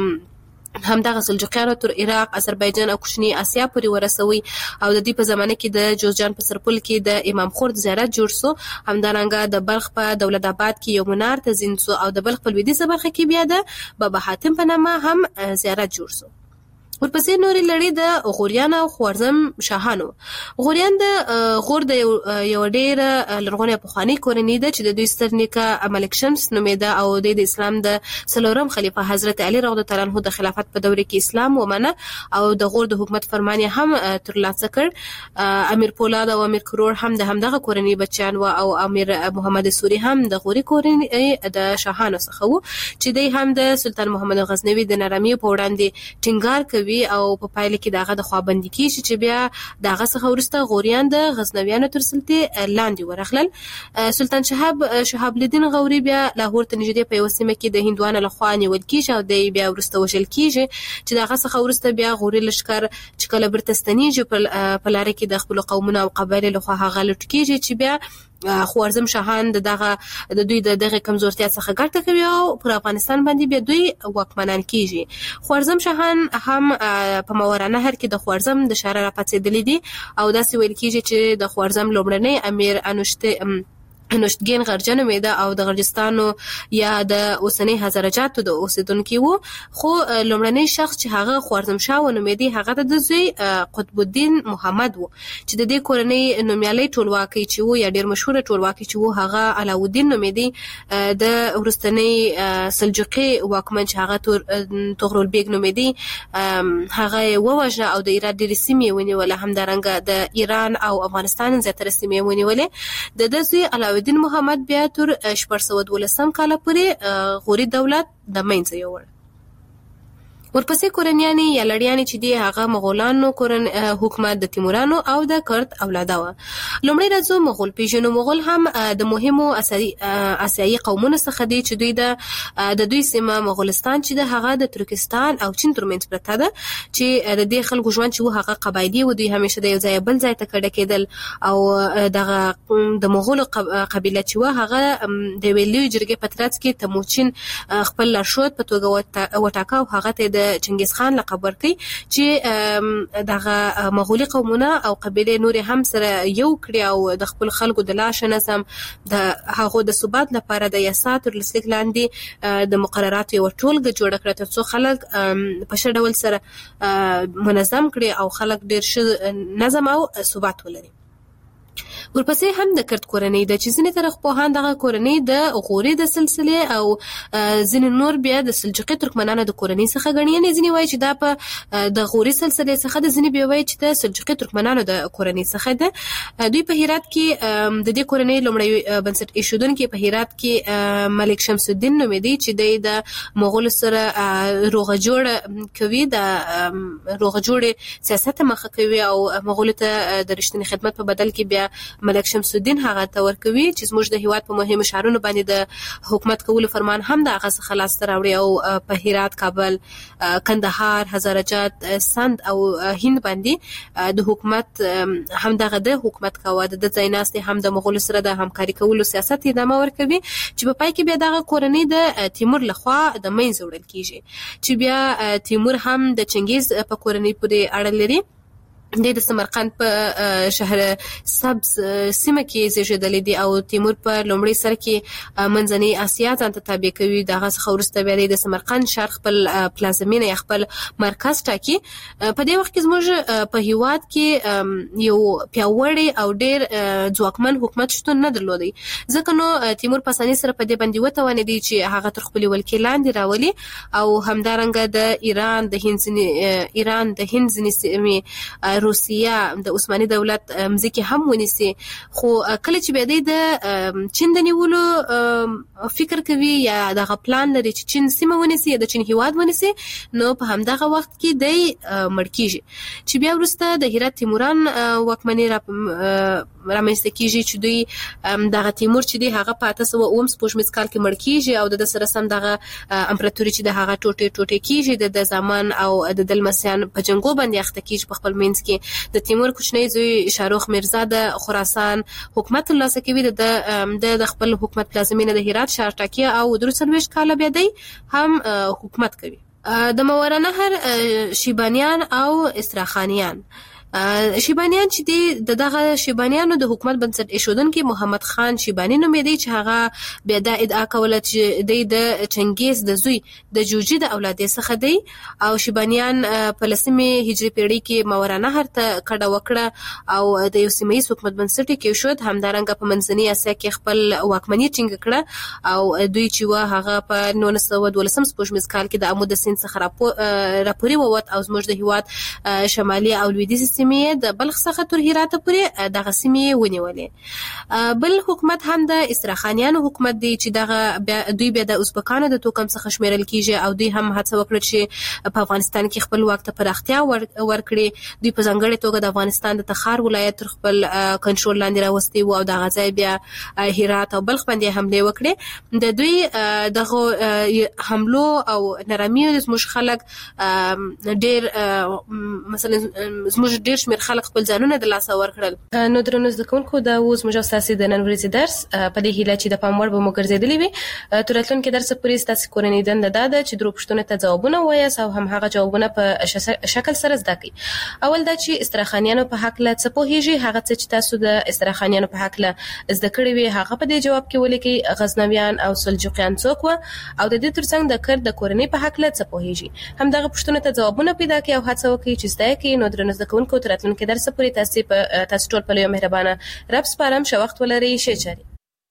هم دغه سلجوقیانو تر عراق، آذربایجان او کوچنی آسیا پورې ورسوي او د دې په زمانه کې د جوزجان په سرپل کې د امام خورد زیارت جوړ سو، همدارنګه د بلخ په دولت آباد کې یو منار تزین سو او د بلخ په لویدیځه برخه کې بیا د بابا حاتم په نامه هم زیارت جوړ سو. ورپسې نورې لړۍ د غوریان او خوارزم شاهانو. غوریان د غور د یو ډېر لرغونې پخوانۍ کورنۍ ده چې د دوی ستر نیکه ملک شمس نومېده او د اسلام د څلورم خلیفه حضرت علي رضی الله عنه د خلافت په دوره کې اسلام ومنه او د غور د حکومت فرمان یې هم ترلاسه کړ. امیر پولاد او امیر کرور هم د همدغه کورنۍ بچیان و او امیر محمد سوري هم د غوري کورنۍ د شاهانو څخه و چې دوی هم د سلطان محمد غزنوي د نرمۍ په وړاندې ټینګار کوي او په پایله کې دغه د خوابندي کیږي چې بیا دغه څخه ورسته غوریان د غزنویانو تر سلطې لاندې ورغلل. سلطان شهاب شهاب الدین غوري بیا لاهور ته نږدې په یو سیمه کې د هندوانو لخوا نیول کیږي او د بیا ورسته وشل کیږي چې دغه څخه ورسته بیا غوري لشکر چې کله برتستانیږي په لار کې د خپل قومونو او قبایل لخوا هغه لټ کیږي چې بیا خوارزم شاهان د دغه د دوی د دغه کمزورتیا څخه ګټه کوي او پر افغانستان باندې بیا دوی واکمنان کیږي. خوارزم شاهان هم په ماورانهر کې د خوارزم د شهر راپاتېدلې دي او داسې ویل کیږي چې د خوارزم لومړنی امیر انوشته نوشتګین غرجه نومېده او د غرجستانو یا د اوسنۍ هزارجاتو د اوسیدونکي وو، خو لومړنی شخص چې هغه خوارزم شاه نومېدی هغه د زوی قطب الدین محمد وو چې د دې کورنۍ نومیالي ټولواکي چې وو یا ډیر مشهور ټولواکي چې وو هغه علاؤالدین نومېدی. د ورستنۍ سلجوقي واکمن چې هغه طغرل بیګ نومېدی هغه ووژه او د ایران ډېرې سیمې ونیولې، همدارنګه د ایران او افغانستان زیاتره سیمې ونیولې. د ده زوی علاؤالدین محمد بیا تر شپږ سوه دولسم کال پورې غوري دولت د منځه یووړ. ورپسې کورنیانې یا لړیانې چې دی هغه مغولانو کورن حکومت د تیمورانو او د کرت اولاده و. لومړی راځو مغول پیژنو. مغول هم د مهمو آسیایي قومونو څخه دي چې دوی د د دوی سیمه مغولستان چې د هغه د ترکستان او چین ترمنځ پرته ده، چې د دې خلکو ژوند چې هغه قبایلی و، دوی همیشه د یو ځای بل ځای ته کډه کېدل او دغه د مغولو قبیله چې و هغه د ویلي جرګې په ترڅ کې تموچین خپل لارښود په توګه وټاکه او هغه ته د چنګیز خان لقب ورکړي چې دغه مغولي قومونه او قبیله نور هم سره یو کړي او د خپل خلکو د لاش نظم د هغه د ثبات لپاره د یاسات لسلیک لاندې د مقررات یو ټولګه جوړ کړه ترڅو خلک په ښه ډول سره منظم کړي او خلک ډیر ښه نظم او ثبات ولري. ورپسې هم د کرت کورنۍ د چې ځینې تاریخ پوهان دغه کورنۍ د غوري د سلسله او ځینې نور بیا د سلجوقي ترکمنانو د کورنۍ څخه غني، نه ځینې وایي چې دا په د غوري سلسله څخه د ځینې بیا وایي چې د سلجوقي ترکمنانو د کورنۍ څخه ده. دوی په هرات کې د دې کورنۍ لومړی بنسټ ایښودونکي په هرات کې ملک شمس الدین نومېدی چې د مغول سره روغه جوړه کوي، د روغه جوړې سیاست مخه کوي او مغول ته د رښتینی خدمت په بدل کې بیا ملک شمس الدین هغه ته ورکوي چې زموږ د هیواد په مهمو ښارونو باندې د حکومت کولو فرمان هم د هغه څخه لاسته راوړي او په هرات، کابل، کندهار، هزارجات، سند او هند باندې د حکومت هم دغه د حکومت کاوه. د ځایناستي هم د مغول سره د همکاري کولو سیاست ادامه ورکوي چې په پای کې بیا دغه کورنۍ د تیمور لخوا د منځ وړل کیږي چې بیا تیمور هم د چنګیز په کورنۍ پورې اړه لري. د سمرقند په شهر سبز سیمه کې زیږیدلی دی او تیمور په لومړي سر کې منځنۍ اسیا ځان ته تابع کوي. دغه څخه وروسته بیا د سمرقند ښار خپل پلازمینه یا خپل مرکز ټاکي. په دې وخت کې زموږ په هیواد کې یو پیاوړی او ډیر ځواکمن حکومت شتون نه درلودی، ځکه نو تیمور په اسانۍ سره په دې باندې وتوانېدی چې هغه تر خپل ولکې لاندې راولي او همدارنګه د ایران د هند ایران د هند ځینې سیمې، روسیا، د عثماني دولت مځکې هم ونیسي. خو کله چې بیا د چین د نیولو فکر کوي یا دغه پلان لري چې چین سیمه ونیسي یا د چین هیواد ونیسي، نو په همدغه وخت کې دی مړ کیږي چې بیا وروسته د هرات تیموران واکمني را رامنځته کیږي چې دوی دغه تیمور چې دی هغه په اته سوه اووه سپوږمیز کال کې مړ کیږي او د سره سم دغه امپراتوري چې د هغه ټوټې ټوټې کیږي د زمان او د دلمسیان په جنگو باندې اخته کیږي. په خپل منځ کې د تیمور کوچنی زوی شاروخ میرزا د خراسان حکومت ترلاسه کوي، د د خپل حکومت پلازمینه د هرات ښار ټاکي او درې څلوېښت کاله بیا دی هم حکومت کوي. د ماوراءالنهر شیبانیان او استراخانیان شیبانیان چې دی دغه شیبانیانو د حکومت بنسټ ایښودونکي محمد خان شیبانی نومېدی چې هغه بیا دا ادعا کوله چې دی د چنګیز د زوی د جوجي د اولادې څخه دی او شیبانیان په لسمې هجري پیړۍ کې ماوراءالنهر ته کډه وکړه او د یو سیمه ییز حکومت بنسټ یې کېښود. همدارنګه په منځنۍ اسیا کې خپل واکمني ټینګه کړه او دوی چې وه هغه په نولس سوه دولسم سپوږمیز کال کې د امو د سیند څخه راپورې ووت او زموږ د هیواد شمالي او لویدیځې سیمې د بلخ څخه تر هرات پورې دغه سیمې ونیولې. بل حکومت هم د استراخانیانو حکومت دی چې دغه دوی بیا د ازبکانو د توکم څخه شمیرل کیږي او دوی هم هڅه وکړه چې په افغانستان کې خپل واک ته پراختیا ورکړي. دوی په ځانګړې توګه د افغانستان د تخار ولایت تر خپل کنټرول لاندې راوستي وو او دغه ځای بیا هرات او بلخ باندې حمله وکړي. د دوی دغه حملو او نرمیو زموږ خلک ډیر مثلا زموږ ډیر شمیر خلک خپل ځانونه د لاسه ورکړل. نو درنو زده کوونکو دا اوس موږ تاسو د نن ورځې درس په دې هیله چې د پام وړ به مو ګرځېدلی وي. تر راتلونکي درس پورې تاسو کورنۍ دنده دا ده چې درو پوښتنو ته ځوابونه ووایاست او هم هغه جوابونه په شکل سره زده کړئ. اول دا چې استراخانیانو په هکله څه پوهیږي، هغه څه چې تاسو د استراخانیانو په هکله زده کړي وي هغه په دې جواب کې ولیکئ. غزنویان او سلجوقیان څوک وو او د دې ترڅنګ د کرد د کورنۍ په هکله څه پوهیږي. همدغه پوښتنو ته ځوابونه پیدا کړئ او هڅه وکړئ چې زده کړئ. نو درنو زده کوونکو تر راتلونکي درس پورې تاسو په تاسو ټول په لوی مهربانه رب سپارم. ښه وخت ولرئ. ښه چاري.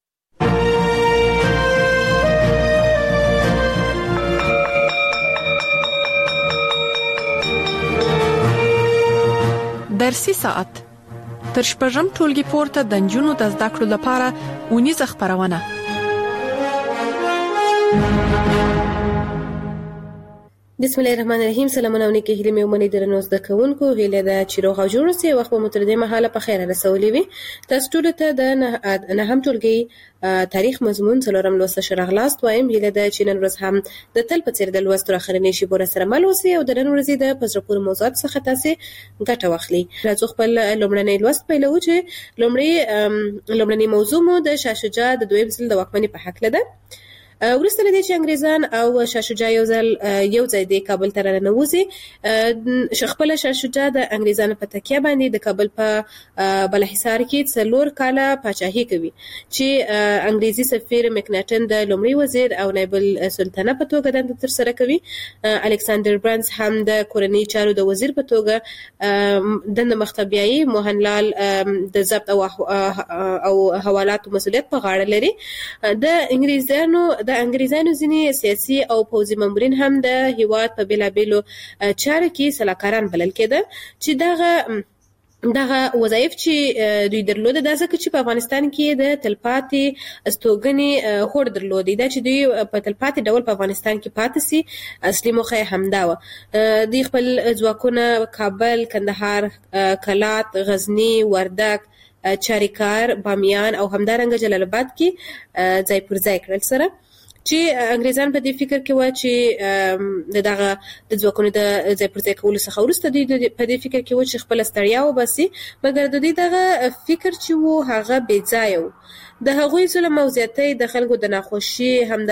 درسي ساعت تر شپږم ټولګي پورته د نجونو د زده کړو لپاره ونیزه خبرونه. بسم الله الرحمن الرحیم. سلامونه علیکم. هیله مې ومني درنو زده کوونکو، هیله ده چې روغ او جوړ اوسئ. وخت مو تر دې مهاله په خیر رسولې وي. تاسو ټول ته د نه هم ټولګي تاریخ مضمون څلورم لوست شرغلاست وایم. هیله ده چې نن ورځ هم د تل په څیر د لوست تر اخرنۍ شی بور سره مل اوسئ او د نن ورځې د پزرپور موضوعات څخه تاسو ګټه واخلئ. راځو خپل لومړنۍ لوست پیلو چې لومړی لومړنۍ موضوع مو د شاه شجاع د دویم ځل د واکمنۍ په حق لده. ورسته لدې چې انګریزان او شاه شجاع یو ځل یو ځای د کابل ته راننوځي. خپل شاه شجاع د انګریزانو په تکیه باندې د کابل په بالاحصار کې څلور کاله پاچاهي کوي چې انګریزي سفیر مکناټن د لومړي وزیر او نایب السلطنه په توګه دنده ترسره کوي. الکساندر برانز هم د کورنۍ چارو د وزیر په توګه دنده مخته بیایي. موهنلال د ضبط او او حوالاتو مسؤلیت په غاړه لري. د انګریزانو د انګریزانو ځینې سیاسي او پوځي مامورین هم د هیواد په بیلابیلو چارو کې سلاکاران بلل کېده چې دغه دغه وظایف چې دوی درلوده د ځکه چې په افغانستان کې د تلپاتې استوګنې هوډ درلودي دا چې دوی په تلپاتې ډول په افغانستان کې پاتې سي اصلي موخه همدا و. دوی خپل ځواکونه کابل، کندهار، کلات، غزنی، وردک، چاریکار، بامیان او همدارنګه جلال آباد کې ځای پر ځای کړل سره چې انګریزان په دې فکر کې و چې دغه د ځواکونو د ځای پر ځای کولو څخه وروسته دوی په دې فکر کې و چې خپل ستړیا وباسي، مګر د دې دغه فکر چې و هغه بې ځایه و. د هغوی ظلم او زیاتۍ د خلکو د ناخوشي،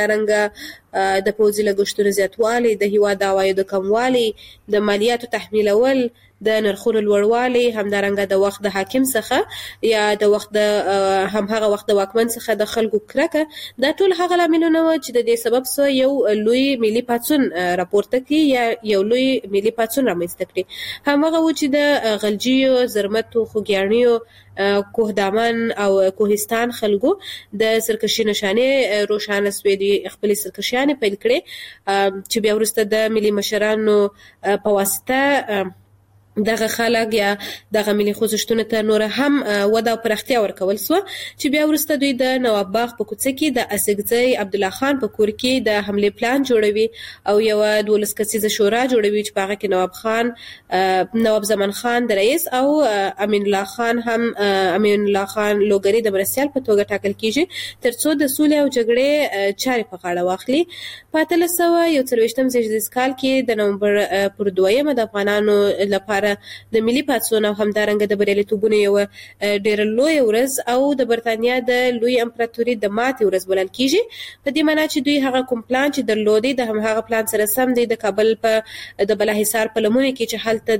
همدارنګه د پوځي لګښتونو زیاتوالی، د هیواد د عوایدو کموالی، د مالیاتو تحمیلول، د نرخونو لوړوالی، همدارنګه د وخت د حاکم څخه یا د وخت د همهغه وخت د واکمن څخه د خلکو کرکه، دا ټول هغه لاملونه و چې د دې سبب سره یو لوی ملي پاڅون راپورته کړي یا یو لوی ملي پاڅون رامنځته کړي. همغه و چې د غلجیو، زرمتو، خوږیاڼیو، کوهدامن او کوهستان خلکو د سرکشي نشانې روښانه سوې دي، خپل سرکشیانې پیل کړې چې بیا وروسته د ملي مشرانو په واسطه دغه خلک یا دغه ملي خوځښتونو ته نور هم وده او پراختیا ورکول سو چې بیا وروسته دوی د نواب باغ په کوڅه کې د اسګزی عبدالله خان په کور کې د حمله پلان جوړوي او یو دولس کسیزه شورا جوړوي چې په هغه کې نواب خان، نواب زمان خان د رئیس او امین الله خان هم امین الله خان لوګری د مرستیال په توګه ټاکل کیږي ترڅو د سولې او جګړې چارې په غاړه واخلي. په اتلس سوه یو څلوېښتم زیږدیز کال کې د نومبر پر دویمه د افغانانو لپاره د ملي پاڅون او همدارنګه د بریالیتوبونو یو ډېره لویه ورځ او د برتانیا د لوی امپراتوري د ماتې ورځ بلل کیږي. په دې معنی چې دوی هغه کوم پلان چې درلودي د همهغه پلان سره سم دی د کابل په د بالاحصار په لمنه کې چې هلته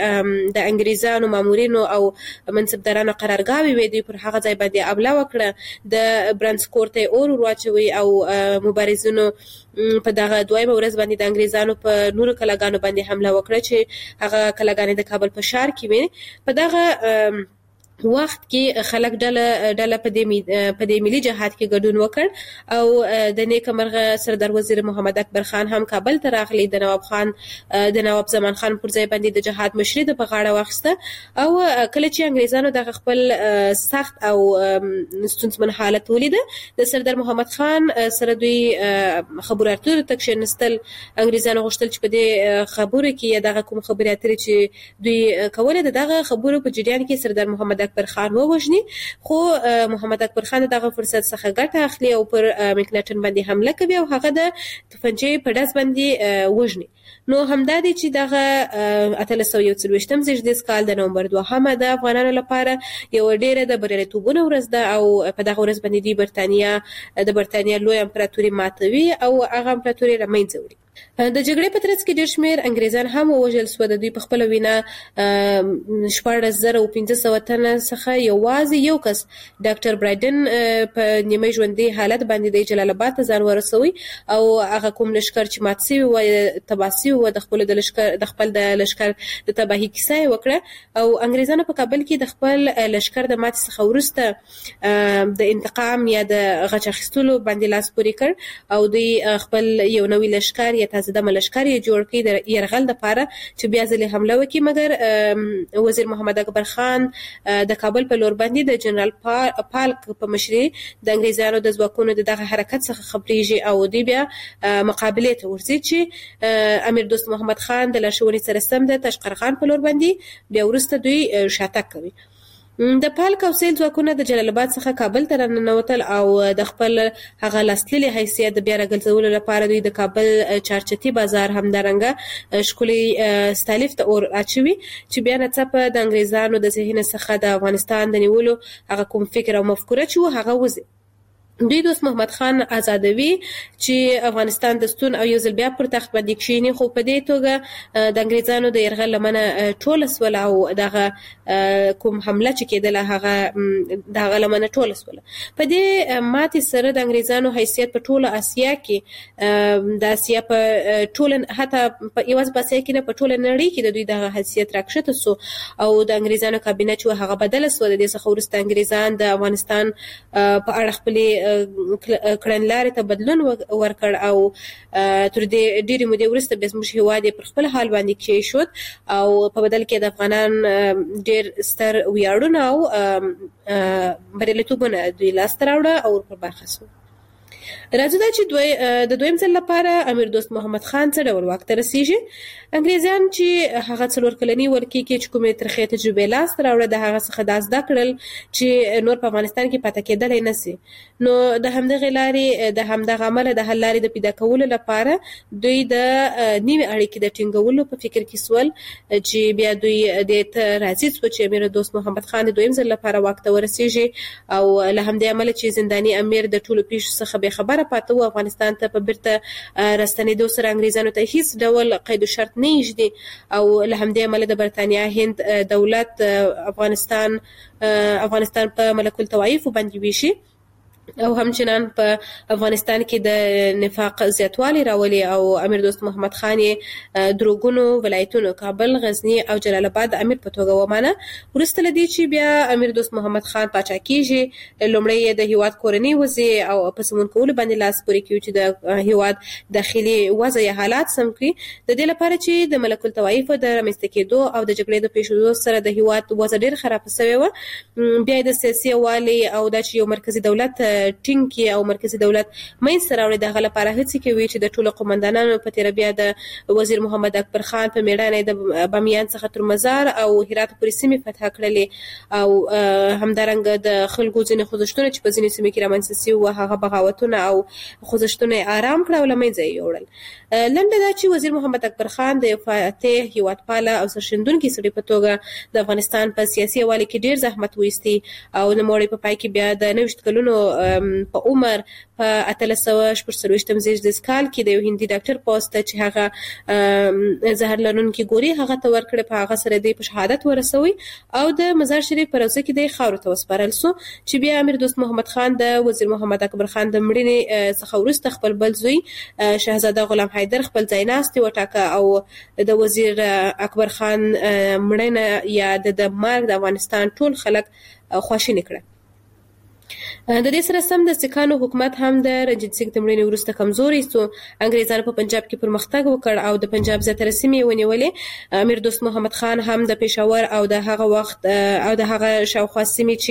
د د انګریزانو مامورینو او منصبدارانو قرارګاوې وې دوی پر هغه ځای باندې حمله وکړه، د برانسکور ته اور واچوي او مبارزینو په دغه دویمه ورځ باندې د انګریزانو په نورو کلاګانو باندې حمله وکړه چې هغه کلاګانې د کابل په شهر کې وي. په دغه وخت کې خلک ډله ډله په دې په دې ملي جهاد کې ګډون وکړ او د نیک مرغه سردار وزیر محمد اکبر خان هم کابل ته راغلی. د نواب خان د نواب زمان خان پر ځای باندې د جهاد مشري د په غاړه واخیسته او کله چې انګریزانو د خپل سخت او ستونزمن حالت ولید د سردار محمد خان سره دوی خبرو اترو ته کښېنستل. انګریزانو غوښتل چې په دې خبرو کې دغه کوم خبرې اترې چې دوی کوله دغه خبرو په جریان کې سردار محمد اکبر خان ووژني، خو محمد اکبر خان دغه فرصت څخه ګټه اخلي او پر مکناټن باندې حمله کوي او هغه د توپنچې په ډز باندې وژني. نو همدا دی چې دغه اتلس سوه یو څلوېښتم زیږدیز کال د نومبر دوهمه د افغانانو لپاره یو ډېره د بریالیتوبونو ورځ ده او په دغه ورځ باندې دوی برتانیا د برتانیا لوی امپراتوري ماتوي او هغه امپراتوري له منځه وړي. د جګړې په ترڅ کې ډېر شمېر انګریزان هم ووژل سوه. د دوی په خپله وینا شپاړس زره او پنځه سوه تنه څخه یوازې یو کس ډاکټر برایډن په نیمه ژوندي حالت باندې د جلال آباد ته ځان ورسوي او هغه کوم لښکر چې مات سوي وه تباه سوي وه د خپلو د لښکر د خپل د لښکر د تباهي کیسه یې وکړه او انګریزانو په کابل کې د خپل لښکر د ماتې څخه وروسته د انتقام یا د غچ اخیستلو باندې لاس پورې کړ او دوی خپل یو نوی لښکر تازه د ملشکر یې جوړ کړي د یرغل لپاره چې بیا ځلې حمله وکړي، مګر وزیر محمد اکبر خان د کابل په لور باندې د جنرال پالک په مشري د انګریزانو د ځواکونو د دغه حرکت څخه خبرېږي او دوی بیا مقابلې ته ورځي چې امیر دوست محمد خان د لارښوونې سره سم د تاشقرغان په لور باندې بیا وروسته دوی شاتګ کوي. د پالک او سیل ځواکونه د جلال آباد څخه کابل ته راننوتل او د خپل هغه لاسلیلي حیثیت د بیا راګرځولو لپاره دوی د کابل چارچتي بازار همدارنګه ښکلي ستالیف ته اور اچوي چې بیا ناڅاپه د انګریزانو د ذهن څخه د افغانستان د نیولو هغه کوم فکر او مفکوره چې و هغه وځي. دوی دوست محمد خان آزادوي چې افغانستان د ستون او یو ځل بیا پر تخت باندې کښینی، خو په دې توګه د انګریزانو د یرغل لمنه ټول سول او دغه کوم حمله چې کېدله هغه دغه لمنه ټول سول. په دې ماتې سره د انګریزانو حیثیت په ټوله اسیا کې د اسیا په ټول حتی په یوازې په اسیا کې نه په ټوله نړۍ کې د دوی دغه حیثیت راکښته سو او د انګریزانو کابینه چې هغه بدله سو. د دې څخه وروسته انګریزان د افغانستان په اړه خپلې کړنلارې ته بدلون ورکړ او تر دې ډېرې مودې وروسته بیا زموږ هېواد پر خپل حال باندې کېښود او په بدل کې د افغانان ډېر ستر ویاړونه او بریالیتوبونه دوی لاسته راوړه او ورپه برخه سو. راځو دا چې دوی د دویم ځل لپاره امیر دوست محمد خان څه ډول واک ته رسیږي. انګریزان چې هغه څلور کلنی ولکې کې چې کومې ترخې تجربې لاسته راوړه د هغه څخه دا زده کړل چې نور په افغانستان کې پاتې کېدلی نه سي، نو د همدغې لارې د همدغه عمله د حل لارې د پیدا کولو لپاره دوی د نوې اړیکې د ټینګولو په فکر کې سول چې بیا دوی دې ته راضي سو چې امیر دوست محمد خان د دویم ځل لپاره واک ته ورسیږي او له همدې امله چې زنداني امیر د ټولو پیښو څخه بې خبره پاته و، افغانستان ته په بیرته راستنېدو سره انګریزانو ته هیڅ ډول قید و شرط نه ایږدي او له همدې امله د برتانیا هند دولت افغانستان افغانستان په ملک الطوایف باندې ویشي او همچنان په افغانستان کې د نفاق زیاتوالی راولي او امیر دوست محمد خان یې دروغونو ولایتونو کابل، غزنی او جلال آباد د امیر په توګه ومانه. وروسته له دې چې بیا امیر دوست محمد خان پاچا کیږي، لومړی یې د هیواد کورنۍ وضع او په سمون کولو باندې لاس پورې کوي چې د هیواد داخلي وضع یا حالات سم کړي، د دې لپاره چې د ملک الطوایف د رامنځته کېدو او د جګړې د پیښېدو سره د هیواد وضع ډېر خراب شوې وه. بیا د سیاسي والي او د چې یو مرکزی دولت ټینګ کې او مرکزی دولت منځته راوړي، دغه لپاره هڅې کوي چې د ټولو قومندانانو په تېره بیا د وزیر محمد اکبر خان په میړانه د بامیان څخه تر مزار او هرات پورې سیمې فتح کړلې او همدارنګه د خلکو ځینې خوځښتونه چې په ځینې سیمې کې رامنځته سوي وو هغه بغاوتونه او خوځښتونه یې آرام کړه او له منځه یې یوړل. لنډه دا چې وزیر محمد اکبر خان د فاتح هیوادپاله او سرښندونکي سړي په توګه د افغانستان په سیاسي حوالې کې ډېر زحمت وایستی او نوموړی په پای کې بیا د نوښت کلونو په عمر په اتلس سوه شپږ څلوېښتم زېږدیز کال کې د یو هندي ډاکټر پوسټ چې هغه زهر لرونکي ګولۍ هغه ته ورکړې، په هغه سره دی په شهادت ورسوي او د مزار شریف په روضه کې د خاورو ته وسپارل سو چې بیا امیر دوست محمد خان د وزیر محمد اکبر خان د مړینې څخه وروسته خپل بل زوی شهزاده غلام حیدر خپل ځایناستي وټاکه او د وزیر اکبر خان مړینه یا د مرګ د افغانستان ټول خلک خواشیني کړه. د دې سره سم د سکانو حکومت هم د رنجیت سنګ تمرین وروسته کمزوري سو. انګریزانو په پنجاب کې پرمختګ وکړ او د پنجاب زیاتره سیمې ونیولې. امیر دوست محمد خان هم د پېښور او د هغه وخت او د هغه شاوخوا سیمې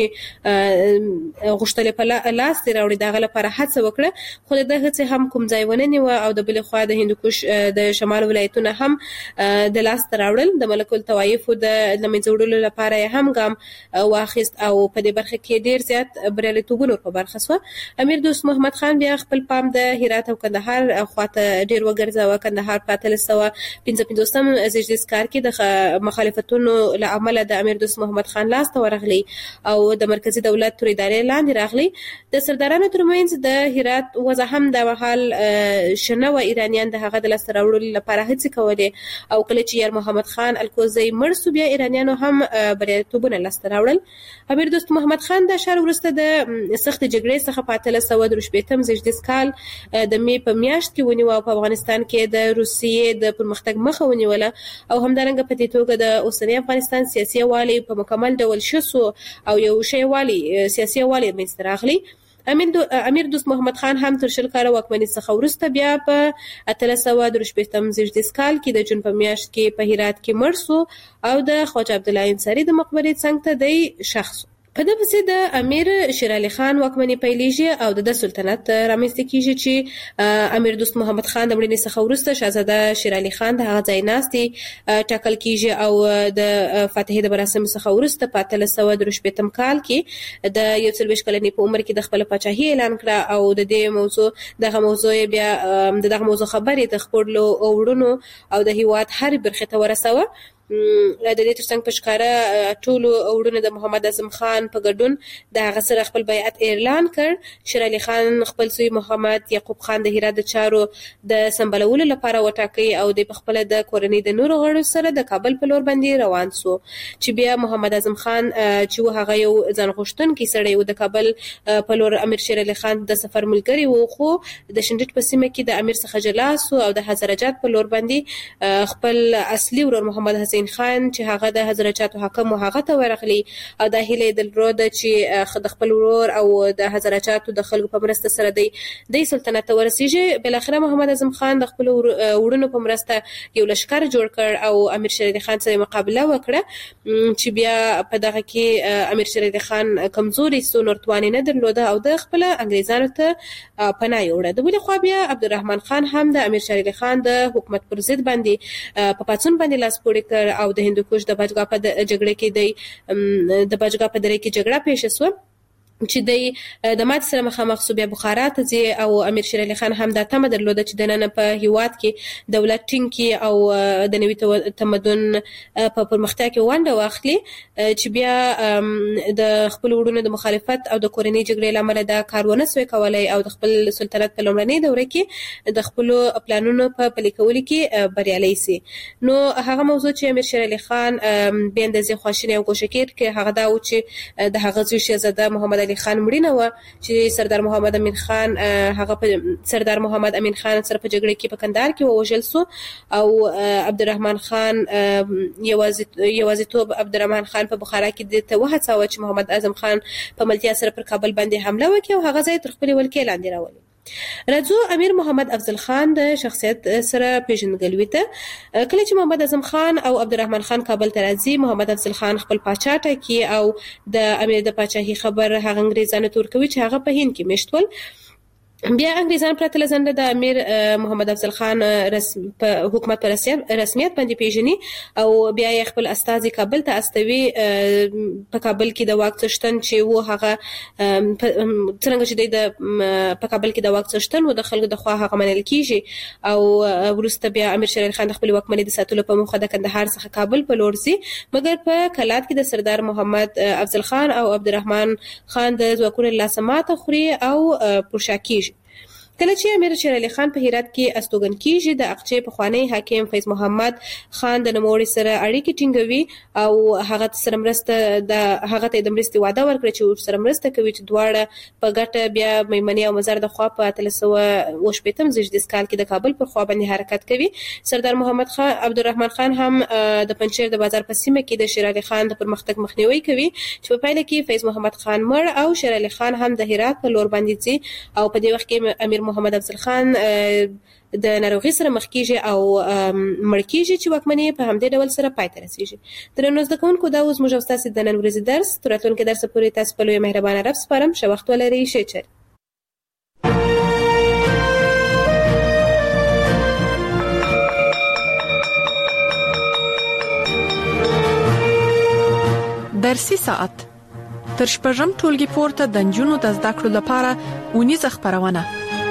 چې غوښتلې په لاس دې راوړي دغه لپاره هڅه وکړه، خو د دغه هڅې هم کوم ځای ونه نیوه او د بلې خوا د هندوکش د شمال ولایتونه هم د لاس ته راوړل. د ملک الطوایف د له منځه وړلو لپاره یې هم ګام واخیست او په دې برخه کې ډېر زیات بریالیتوب په برخه سو. امیر دوست محمد خان بیا خپل پام د هرات او کندهار خواته ډیر وګرځاوه. کندهار په اتلس سوه پنځه پنځوسم زېږدیز کال کې د مخالفتونو له امله د امیر دوست محمد خان لاس ته ورغلی او د مرکزی دولت تر ادارې لاندې راغلی. د سردارانو ترمنځ د هرات وضع هم د مهال شنه و ایرانیان د هغه د لاسته راوړلو لپاره هڅې کولې او کله چې یار محمد خان الکوزی مړ سو بیا ایرانیانو هم بریالیتوبونه لاسته راوړل. امیر دوست محمد خان د شهر وروسته د سخت جګړې څخه په اتلس سوه درې شپېتم زېږدیز کال د مې په میاشت کې ونیوه او په افغانستان کې د روسیې د پرمختګ مخه ونیوله او همدارنګه په دې توګه د اوسني افغانستان سیاسي والی په مکمل ډول شسو او یو شی والی سیاسي والی منځته راغلی. امیر, دو امیر دوست محمد خان هم تر شل کاله واکمنۍ څخه وروسته بیا په اتلس سوه درې شپېتم زېږدیز کال کې د جون په میاشت کې په هرات کې مړ سو او د خواجه عبدالله انصاري د مقبرې څنګ ته دی ښخ سو. په دې پسې د امیر شیر علي خان واکمنۍ پیلېږي او د سلطنت رامنځته کېږي چې امیر دوست محمد خان د مړینې څخه وروسته شهزاده شیر علي خان د هغه ځایناستي ټاکل کېږي او د فاتحې د مراسمو څخه وروسته په اتلس سوه درې شپېتم کال کې د یو څلوېښت کلنې په عمر کې د خپله پاچاهي اعلان کړه او د دې موضوع دغه موضوع بیا د دغه موضوع خبرې د خپلو وروڼو او د هیواد هرې برخې ته ورسوه. د دې ترڅنګ په ښکارا ټولو وروڼو د محمد اعظم خان په ګډون د هغه سره خپل بیعت اعلان کړ. شیر علي خان خپل سوی محمد یعقوب خان د هرات د چارو د سمبالولو لپاره وټاکي او د خپل د کورنۍ د نورو غړو سره د کابل په لور باندې روان سو چې بیا محمد اعظم خان چې هغه یو ځان غوښتونکي سړی و د کابل په لور امیر شیر علي خان د سفر ملګری و، خو د شنډټ په سیمه کې د امیر څخه جلا سو او د حضرجات په لور باندې خپل اصلي ورور محمد حسین خان چې هغه د حضرجات حاکم او هغه ته ورغلی او د هیله د لرو د چې د خپل ورور او د حضرجات د خلکو په مرسته سره دی د سلطنت ته ورسیږي. بل اخره محمد اعظم خان د خپل وړونو په مرسته یو لشکره جوړ کړ او امیر شیر علي خان سره مقابله وکړه چې بیا په دغه کې امیر شیر علي خان کمزوري سو نورتوانی نه درلوده او د خپل انګریزانو ته پناه یوړه. د بل خو بیا عبدالرحمن خان هم د امیر شیر علي خان د حکومت پر ضد باندې په پاتون باندې لاس پورې کړ او د هندوکش د بجګا په جګړه کې د د بجګا په دره کې جګړه پیښه شو چې د د مات سره مخامخ سو. بیا بخارا ته ځي او امیر شیر علي خان هم د تمه درلوده چې د نن په هیواد کې دولت ټینګي او د نوي تمدن په پرمختیا کې ونډه واخلي چې بیا د خپل وړونو د مخالفت او د کورنۍ جګړې لامل دا کارونه سوی کولای او د خپل سلطنت په لومړنۍ دوره کې د خپل پلانونو په پلي کولو کې بریالي سي. نو هغه موضوع چې امیر شیر علي خان بیا د ځې خواشینی او کوشکیر کې هغه دا و چې د هغه زوی شهزاده محمد علي خان مړینه و چې سردار محمد امین خان هغه په سردار محمد امین خان سره په جګړه کې په کندهار کې ووژل سو او عبدالرحمن خان یوازې یوازې عبدالرحمن خان په بخارا کې د ته وهڅاوه چې محمد اعظم خان په ملتیا سره پر کابل باندې حمله وکړي او هغه ځای تر خپل ولکې لاندې راولي. راځو امیر محمد افضل خان د شخصیت سره پیژندګلوي ته. کله چې محمد اعظم خان او عبدالرحمن خان کابل ته راځي محمد افضل خان خپل پاچا ټاکي او د امیر د پاچاهي خبر هغه انګریزانو ته ورکوي چې هغه په هند کې میشت ول. بیا انګریزان پرته لزنده د امیر محمد افضل خان رسم په حکومت پر رسمیت باندې پیژني او بیا یې خپل استازي کابل ته استوي. په کابل کې د واک څښتن چې و هغه څنګه چې د په کابل کې د واک څښتن و د خلکو د خوا هغه منل کیږي او وروسته بیا امیر شیر علي خان خپل واکمنۍ د ساتلو په موخه د کندهار څخه کابل په لور ځي، مګر په کلات کې د سردار محمد افضل خان او عبدالرحمن خان د ځواکونو لاسه ماته خوري او پرشا کیږي. کله چې امیر شیر علي خان په هرات کې استوګن کیږي د اقچې پخوانی حاکم فیض محمد خان د نوموړي سره اړیکې ټینګوي او هغه سره مرسته د هغه ته د مرستې وعده ورکړي چې سره مرسته کوي چې دواړه په ګټه بیا میمنې او مزار د خوا په اتلس سوه اوه شپېتم زیږدیز کال کې د کابل پر خوا باندې حرکت کوي. سردار محمد خان عبدالرحمن خان هم د پنجشیر د بازار په سیمه کې د شیر علي خان د پرمختګ مخنیوي کوي چې په پایله کې فیض محمد خان مړ او شیر علي خان هم د هرات په لور باندې ځي او په دې وخت کې امیر محمد افضل خان د ناروغي سره مخ کیږي او مړ کیږي چې واکمنۍ په همدې ډول سره پای ته رسیږي. درنو زده کوونکو دا اوس موږ تاسو د نن ورځې درس تر راتلونکي درس پورې تاسو په لوی مهربانه رب سپارم. ښه وخت ولرئ. ښه چر درسي ساعت تر شپږم ټولګي پورته د نجونو د زده کړو لپاره ونیزه خبرونه.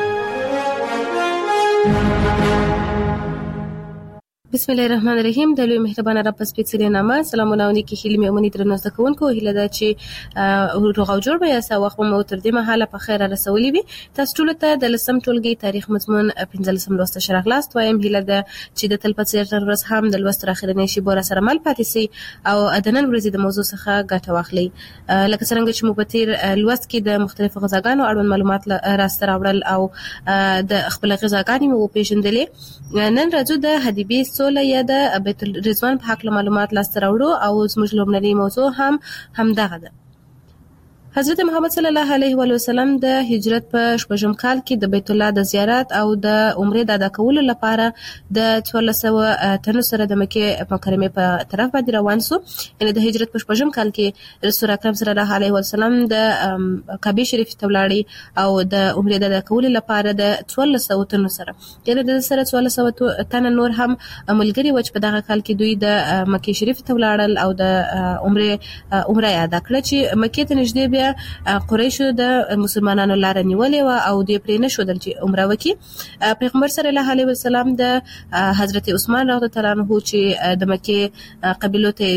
بسم الله الرحمن الرحیم. د لوی مهربان رب په سپیڅلي نامه سلام علیکم هیله مې امید درنو زده کوونکو هیله ده چې روغ او جوړ به یاست. وخت مو تر دې مهاله په خیر رسولي وي. تاسو ټول ته د لسم ټولګي تاریخ مضمون پنځلسم لوست شرغلاست وایم. هیله ده چې د تل په څیر تر ورځ هم د لوست اخرنۍ شی بور سره مل پاتې سي او د نن ورځې د موضوع څخه ګټه واخلي. لکه څنګه چې مو په تیر لوست کې د مختلفو غذاګانو اړوند معلومات راستر راوړل او د خپل غذاګانې مو پیژندلې. نن راځو د حدیبی سوله یا د بیت الرضوان په حق معلومات لاسته راوړو او زموږ لومړنی موضوع هم همدغه ده. حضرت محمد صلی الله علیه و سلم د هجرت په شپږم کال کې د بیت الله د زیارت او د عمرې د ادا کولو لپاره د څوارلس سوه تنو سره د مکې مکرمه په طرف باندې روان سو. یعنی د هجرت په شپږم کال کې رسول اکرم صلی الله علیه و سلم د کعبه شریف ته ولاړی او د عمرې د ادا کولو لپاره د څوارلس سوه تنو سره یعنی د سره څوارلس سوه تن نور هم ملګری و چې په دغه کال کې دوی د مکې شریف ته ولاړل او د عمرې عمره ادا کړه چې مکې ته نږدې بیا قریشو د مسلمانانو لار نیولې و او د پرې نه شودل چې عمره وکي. پیغمبر صلی الله علیه وسلم د حضرت عثمان رضی الله عنه چې د مکه قبیلو ته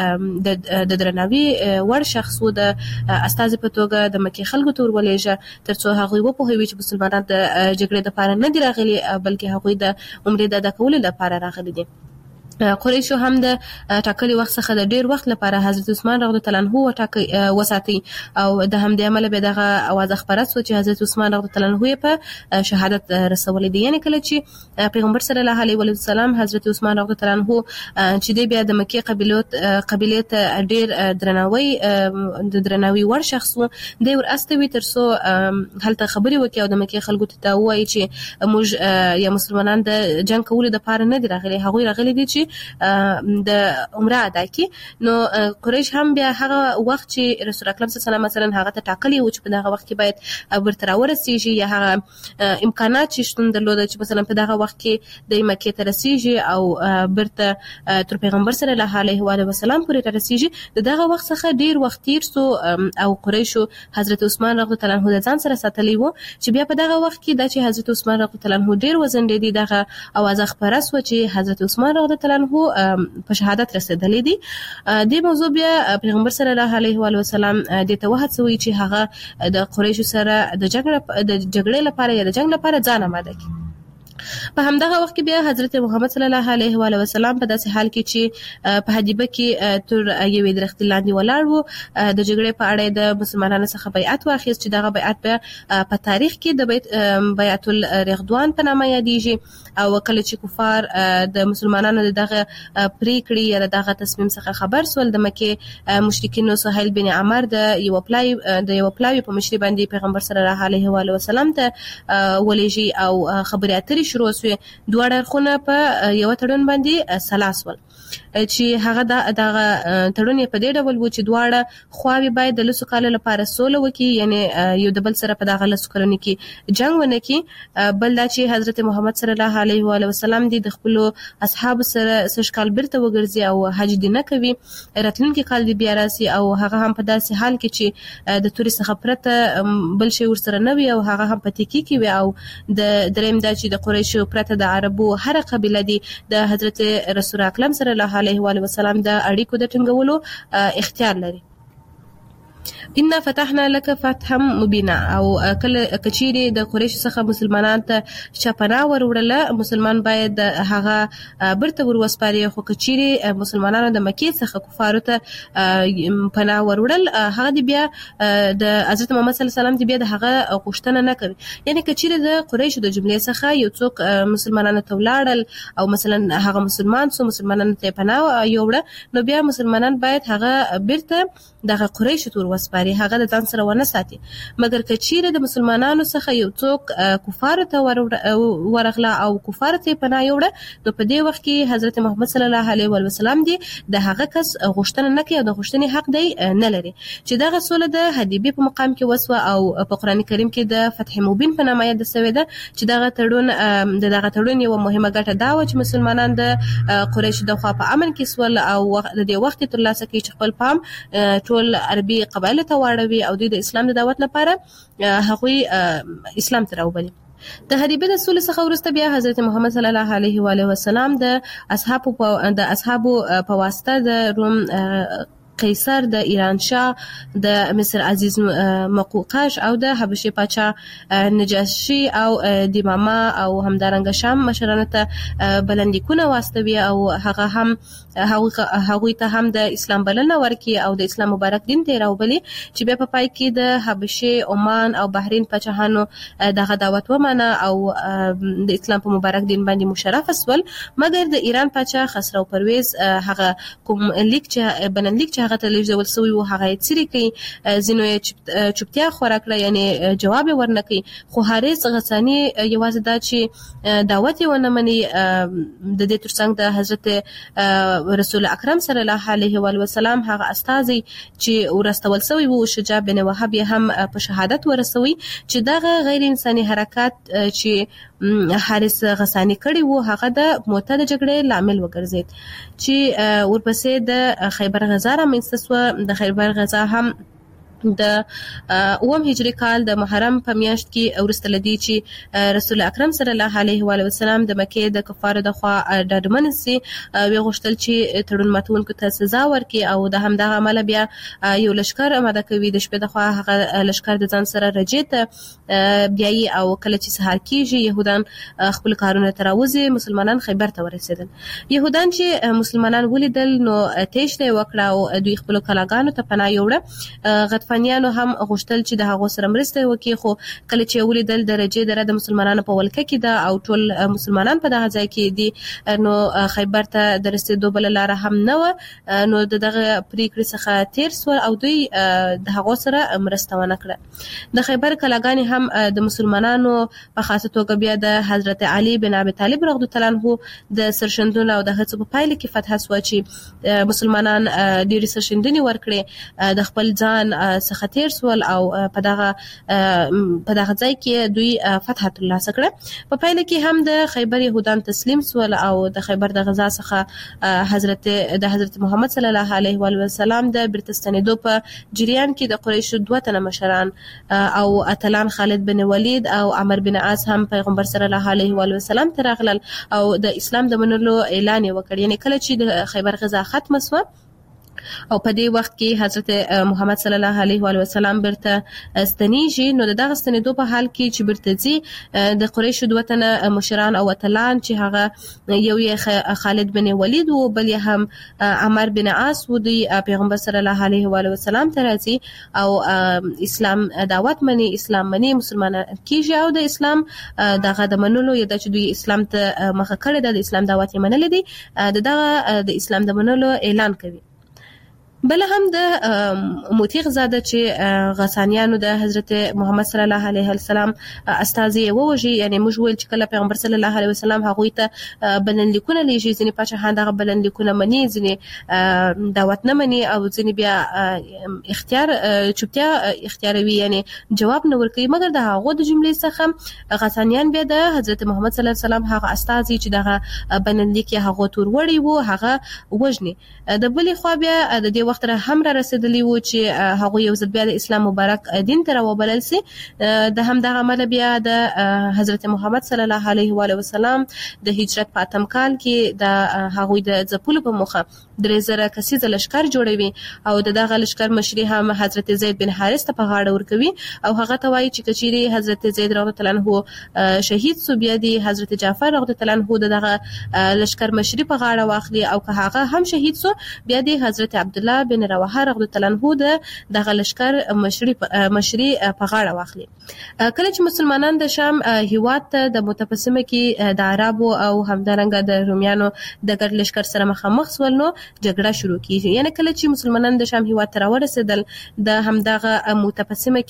ډېر د درناوي وړ شخص و د استاذ په توګه د مکه خلکو ته ورولېږه ترڅو هغه و په هوی چې مسلمانان د جګړې لپاره نه دي راغلي بلکې هغه د عمرې د ادا کولو لپاره راغلي دي. قریشو هم د ټاکلي وخت څخه د ډیر وخت لپاره حضرت عثمان رضی الله عنه وټاکي وساتي او د همدې عمل به دغه اواز خبره سو چې حضرت عثمان رضی الله عنه په شهادت رسولې دي. یعنی کله چې پیغمبر صلی الله علیه وسلم حضرت عثمان رضی الله عنه چې د بیا د مکه قبیلو قبیله ته ډیر درناوي د درناوي ور شخص و د ور استوي ترڅو هلته خبري وکي او د مکه خلکو ته وایي چې موږ یا مسلمانان د جنگ کولو د پاره نه دي راغلي هغه راغلي دي چې د عمره ادا کی. نو قریش هم بیا هغه وخت چې رسول اکرم صلی الله علیه وسلم مثلا هغه ته ټاکلی و چې په دغه وخت کې باید ورته ورسیږي یا هغه امکانات چې شتون درلود چې مثلا په دغه وخت کې د مکه ته رسیږي او برته تر پیغمبر صلی الله علیه و علیه وسلم پورې رسیږي. دغه وخت څخه ډیر وخت تیر سو او قریشو حضرت عثمان رضی الله عنه د ځان سره ساتلی وو چې بیا په دغه وخت کې د چې حضرت عثمان رضی الله عنه ډیر وزن دی دغه اواز خبره سو چې حضرت عثمان رضی الله عنه په شهادت رسیدلې دي. د موضوع بیا پیغمبر صلی الله علیه و علیه وسلم د توحد سوي چې هغه د قریشو سره د جګړه د جګړې لپاره یا د جنگ لپاره ځان آماده کړي. په همدغه وخت کې بیا حضرت محمد صلی الله علیه و علیه وسلم په داسې حال کې چې په حدیبه کې تر یوې درختې لاندې ولاړ وو د جګړې په اړه د مسلمانانو څخه بیعت واخیست چې دغه بیعت به په تاریخ کې د بیعت الرضوان په نامه یادېږي او کله چې کفار د مسلمانانو دغه پریکړې یا دغه تصمیم څخه خبر سول د مکه مشرکینو سهیل بن عمر د یو پلای د یو پلای په مشري باندې پیغمبر صلی الله علیه و علیه وسلم ته ولېږي او خبرې اترې شروع شوې. دوه اړخونه په یو تړون باندې سلاس ول چې هغه دغه تړون په دې ډول و چې دواړه خواوې باید د لسو کالو لپاره سوله وکړي یعنی یو د بل سره په دغه لسو کلونو کې جنگ ونه کړي. بل دا چې حضرت محمد صلی الله علیه و علیه وسلم د خپل اصحاب سره سش کال برته وګرځي او حج دې نه کوي راتلونکي کال دې بیا راسي او هغه هم په داسې حال کې چې د توري څخه پرته بل شي ورسره نه وي او هغه هم په تکی کې وي او د دریم دا چې د قریشو پرته د عربو هر قبیله دي د حضرت رسول اکرم صلی الله علیه و علیه وسلم د اړیکو د ټینګولو اختیار لري. ان فتحنا لك فتحا مبینا او کله کچيري د قریش څخه مسلمانان ته شپنا وروړله مسلمان باید هغه برته ور وسپاري خو کچيري مسلمانانو د مکه څخه کفارو ته پنا وروړل هغه دی بیا د حضرت محمد صلی الله علیه وسلم دی بیا د هغه غوښتنه نه کوي. یعنی کچيري د قریش د جملې څخه یو څوک مسلمانانو ته ولاړل او مثلا هغه مسلمان سو مسلمانانو ته پنا یوړه نو بیا مسلمانان باید هغه برته دغه قریش تور وسپاري هغه د ځان سره ونه ساتي. مګر کچيره د مسلمانانو څخه یو څوک کفار ته ورغله او کفار ته پناه یوړه نو په دې وخت کې حضرت محمد صلی الله علیه و وسلم دی د هغه کس غوښتنه نه کوي او د غوښتنې حق دی نه لري چې دغه سوله د حدیبیه په مقام کې وسوه او په قران کریم کې د فتح مبین په نامه یاد شوی ده چې دغه تړون د دغه تړون یو مهمه ګټه دا و چې مسلمانان د قریش د خوا په امن کې سول او د دې وخت تر لاسه کې چې خپل پام ټول عربي قبایل ته واړوي او د اسلام د دعوت لپاره هغوی اسلام ته راوبلي. د حدیبیه د صلح څخه وروسته بیا حضرت محمد صلی الله علیه و علیه وسلم د اصحابو د اصحابو په واسطه د روم قیصر د ایران شاه د مصر عزیز مقوقش او د حبشي پاچا نجاشي او د امامه او همدارنګه شام مشرانو ته بلندیکونه واستوي او هغه هم هغه ته هم د اسلام بلنه ورکي او د اسلام مبارک دین ته راوبلي چې بیا په پای کې د حبشي عمان او بحرین پاچاهانو دغه دعوت ومنه او د اسلام په مبارک دین باندې مشرف اسول. مګر د ایران پاچا خسرو پرویز هغه کوم لیک چې بنلیک هغه ته لږ سوي و هغه یې سری کوي زینو یې چوپتیا خورا کړه یعنی جواب ورنکي خو حارث غسانی یوازې دا چې دعوت یې ونه مني د دې ترڅنګ د حضرت رسول اکرم صلی الله علیه و وسلم هغه استازي چې ورستول سوی وو شجاع بن وهب هم په شهادت ورسوي چې دغه غیر انساني حرکت چې حارث غسانی کړی وو هغه د موته د جګړې لامل وګرځید چې ورپسې د خیبر غزا را منځته سوه. د خیبر غزا هم د اوم هجری کال د محرم په میاشت کې ورسته لدی چې رسول اکرم صلی الله علیه و علیه وسلم د مکه د کفارو د خوا ډاډمن سي وی غوښتل چې تړون ماتونکو ته سزا ورکړي او د همدغه عمل بیا یو لشکر آماده کوي د شپې د خوا هغه لشکر د ځان سره رجیته بیاي او کله چې سهار کیږي يهودان خپل کارونه تراوزي مسلمانان خیبر ته ورسېدل يهودان چې مسلمانان ولیدل نو تېشته وکړه او دوی خپل کلاګانو ته پناه یوړه فنیانو هم غوښتل چې د هغو سره مرسته وکړي خو کله چې ولیدل درجه دره د مسلمانانو په ولکه کې ده او ټول مسلمانان په دغه ځای کې دي نو خیبر ته د رسیدو بل لار هم نه و نو دغه پریکړې څخه تیر سو او دوی د هغو سره مرسته ونه کړه د خیبر کلاګانی هم د مسلمانانو په خاصه توګه بیا د حضرت علي بن ابي طالب رضی الله عنه د سرشندونو او د هڅو په پایله کې فتح سو چې مسلمانان ډېری سرشندنې ورکړي د خپل ځان څخه تیر سول او په دغه په دغه ځای کې دوی فتح ترلاسه کړه په پایله کې هم د خیبر يهودان تسلیم سول او د خیبر د غزا څخه حضرت د حضرت محمد صلی الله علیه و علیه وسلم د برتستانیدو په جریان کې د قریشو دوه تنه مشران او اتلان خالد بن ولید او عمر بن عاص هم پیغمبر صلی الله علیه و علیه وسلم ته راغلل او د اسلام د منلو اعلان وکړ یعنی کله چې د خیبر غزا ختم شوه او په دې وخت کې حضرت محمد صلی الله علیه و علیه وسلم برته استنیږي نو دغه استنیدو په حال کې چې برته زی د قریشو دوه تنه مشران او اتلان چې هغه یو یې خالد بن ولید او بل یې هم عمر بن عاص و دی پیغمبر صلی الله علیه و علیه وسلم ته راځي او اسلام دعوت مني اسلام مني مسلمانان کیږي او د اسلام دغه د منلو یا د چې دوی اسلام ته مخه کړی د اسلام دعوت یې منل دي دغه د اسلام د منلو اعلان کوي بل هم د موتیغ زاده چې غسانیانو د حضرت محمد صلی الله علیه وسلم استازي ووجي یعنی موږ ویل چې کله پیغمبر صلی الله علیه وسلم هغه ته بلنلیکونه لیږي ځینې پاچاهان دغه بلنلیکونه مني ځینې دعوت نه مني او ځینې بیا اختیار چوپتیا اختیاروي یعنی جواب نه ورکوي مګر د هغه د جملې څخه غسانیان بیا د حضرت محمد صلی الله علیه وسلم هغه استازي چې دغه بلنلیک هغه تور وړي وو هغه وجني د بلې خوا بیا د دې وخت را هم را رسیدلی وو چې هغه یو ځل بیا د اسلام مبارک دین ته راوبلل سي د هم دغه عمل بیا د حضرت محمد صلی الله علیه و علیه وسلم د هجرت په اتم کال کې د هغه د ځپلو په مخه درې زره کسیز لشکر جوړوي او دغه لشکر مشري هم حضرت زید بن حارث ته په غاړه ورکوي او هغه ته وایي چې کچيري حضرت زید رضی الله عنه شهید سو بیا دی حضرت جعفر رضی الله عنه دغه لشکر مشري په غاړه واخلي او که هغه هم شهید سو بیا دی حضرت عبد الله بن رواحه رضی الله عنه دغه لشکر مشري مشري په غاړه واخلي کله چې مسلمانان د شام هیواد ته د متفسمه کې د عربو او همدارنګه د روميانو د ګډ لشکر سره مخامخ سول نو جګړه شروع کیږي یعنی کله چې مسلمانان د شام هیواد ته ورسېدل د همدغه متفسمه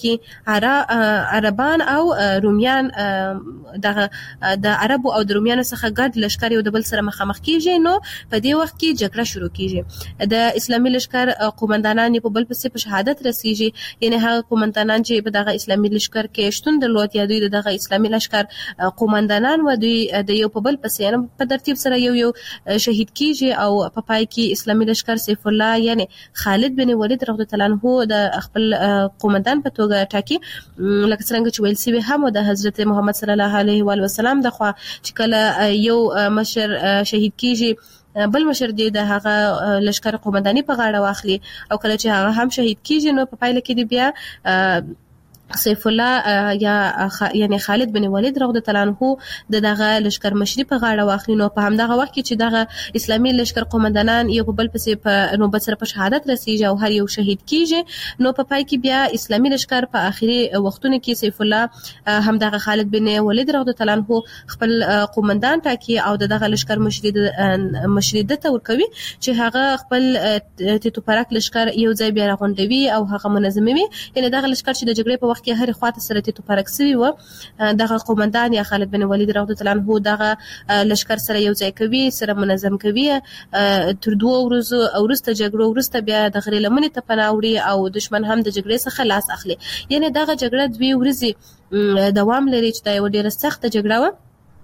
کې عربان او روميان دغه د عربو او د روميانو څخه ګډ لشکر یو د بل سره مخامخ کیږي نو په دې وخت کې جګړه شروع کیږي د اسلامي لشکر قومندانان په بل پسې په شهادت رسیږي یعنی هغه قومندانان چې په دغه اسلامي لشکر کې شتون درلود یا دوی دغه اسلامي لشکر قومندانان و دوی د یو په بل پسې په ترتیب سره یو یو شهید کیږي او په پای کې اسلامي لشکر سیف الله یعنی خالد بن ولید رضی الله عنه د خپل قومندان په توګه ټاکي لکه څنګه چې ویل سوي هم د حضرت محمد صلی الله علیه و علیه وسلم د خوا چې کله یو مشر شهید کیږي بل مشر دی د هغه لشکر قومنداني په غاړه واخلي او کله چې هغه هم شهید کیږي نو په پایله کې دی بیا سیف الله یا یعنی خالد بن ولید رضی الله عنه د دغه لشکر مشري په غاړه واخلي نو په همدغه وخت کې چې دغه اسلامي لشکر قومندانان یو په بل پسې په نوبت سره په شهادت رسیږي او هر یو شهید کیږي نو په پای کې بیا اسلامي لشکر په اخري وختونو کې سیف الله همدغه خالد بن ولید رضی الله عنه خپل قومندان ټاکي او دغه لشکر مشري مشري دته ورکوي چې هغه خپل تیتو پرک لشکر یو ځای بیا راغونډوي او هغه منظموي یعنی دغه لشکر چې د جګړې په وخت کې هر خواته سره تیتو پرک سوي و دغه قومندان یا خالد بن ولید رضی الله عنه دغه لشکر سره یو ځای کوي سره منظم کوي تر دوه ورځې اورسته جګړه ورسته بیا د غری لمنې ته پناوړي او دشمن هم د جګړې څخه لاس اخلي یعنی دغه جګړه دوی ورځې دوام لري چې دا یو ډیره سخت جګړه و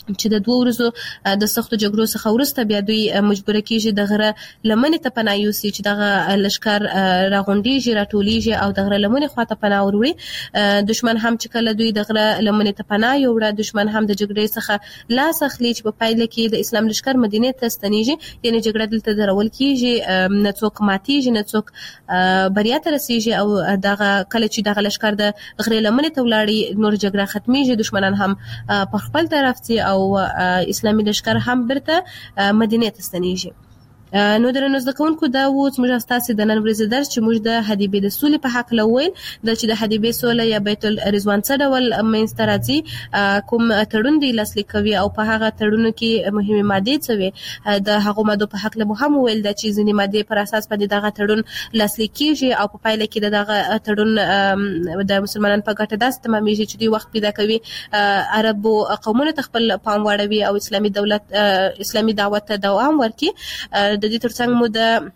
چې د دوه ورځو د سختو جګړو څخه وروسته بیا دوی مجبور کیږي د غره لمنې ته پناه یوسي چې دغه لشکر راغونډيږي راټوليږي او د غره لمنې خواته پناه وروړي. دشمن هم چې کله دوی د غره لمنې ته پناه یوړه دشمن هم د جګړې څخه لاس اخلي چې په پایله کې د اسلام لشکر مدینه ته ستنیږي، یعنی جګړه دلته درول کیږي، نه څوک ماتيږي نه څوک بریا ته رسیږي او دغه کله چې دغه لشکر د غره لمنې ته ولاړی نور جګړه ختميږي، دشمنان هم په خپل طرف دي او اسلامي لشکر هم برته مدینه ته ستنیږي. نو درنو زده کوونکو دا و زموږ استاسې د نن ورځې درس چې موږ د حدیبې د سولې په حق لویل د چې د حدیبې سوله یا بیت الرضوان څه ډول منځته راځي، کوم تړون دی لاسلیک کوي او په هغه تړونو کې مهمه ماده څه وي، د هغه ماده په حق له هم ویل د چې ځینې ماده پر اساس باندې دغه تړون لاسلیک کیږي او په پایله کې دغه تړون د مسلمانانو په ګټه داس تمامېږي چې دوی وخت پیدا کوي عربو قومونو ته خپل پام واړوي او اسلامي دولت اسلامي دعوت ته دوام ورکړي. د دې ترڅنګ مو د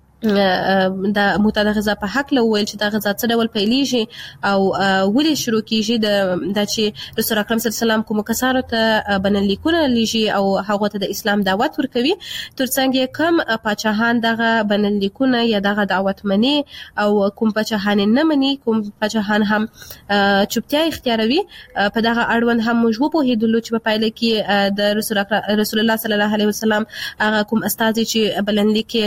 د معتاده غذا په حق له ویل چې دا غذا څه ډول پیلېږي او ولې شروع کیږي د د چې رسول اکرم صلی الله علیه وسلم کوم کسانو ته بنلیکونه لیږي او هغه ته د اسلام دعوت ورکوي، ترڅنګ کوم پاچاهان دغه بنلیکونه یا دغه دعوت مني او کوم پاچاهان نه مني، کوم پاچاهان هم چوپتیا اختیاروي. په دغه اړوند هم موږ په هیدلو چې په پایله کې د رسول رسول الله صلی الله علیه وسلم هغه کوم استاد چې بلنلیک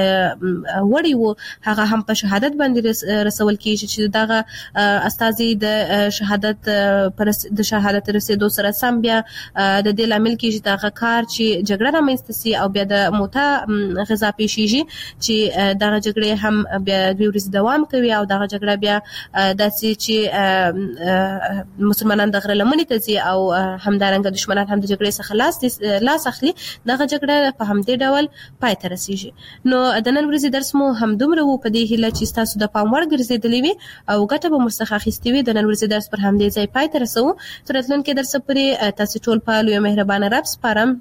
وړي وو هغه هم په شهادت باندې رسول کیږي چې دغه استاذي د شهادت پر د شهادت رسیدو سره سم بیا د دې لامل کیږي دغه کار چې جګړه رامنځته سي او بیا د موته غذا پیښیږي چې دغه جګړه هم بیا دوی ورځ دوام کوي او دغه جګړه بیا داسې چې مسلمانان دغه لمنې ته ځي او همدارنګه دشمنان هم د جګړې څخه لاس لاس اخلي، دغه جګړه په همدې ډول پای ته رسیږي. نو د نن ورځې درس مو هم دومره وو، په دې هیله چې تاسو د پام وړ ګرځېدلې وي او ګټه به مو څخه اخیستې وي. د نن ورځې درس پر همدې ځای پای ته رسوو. تر راتلونکي درس پورې تاسو ټول په لوی مهربانه رب سپارم.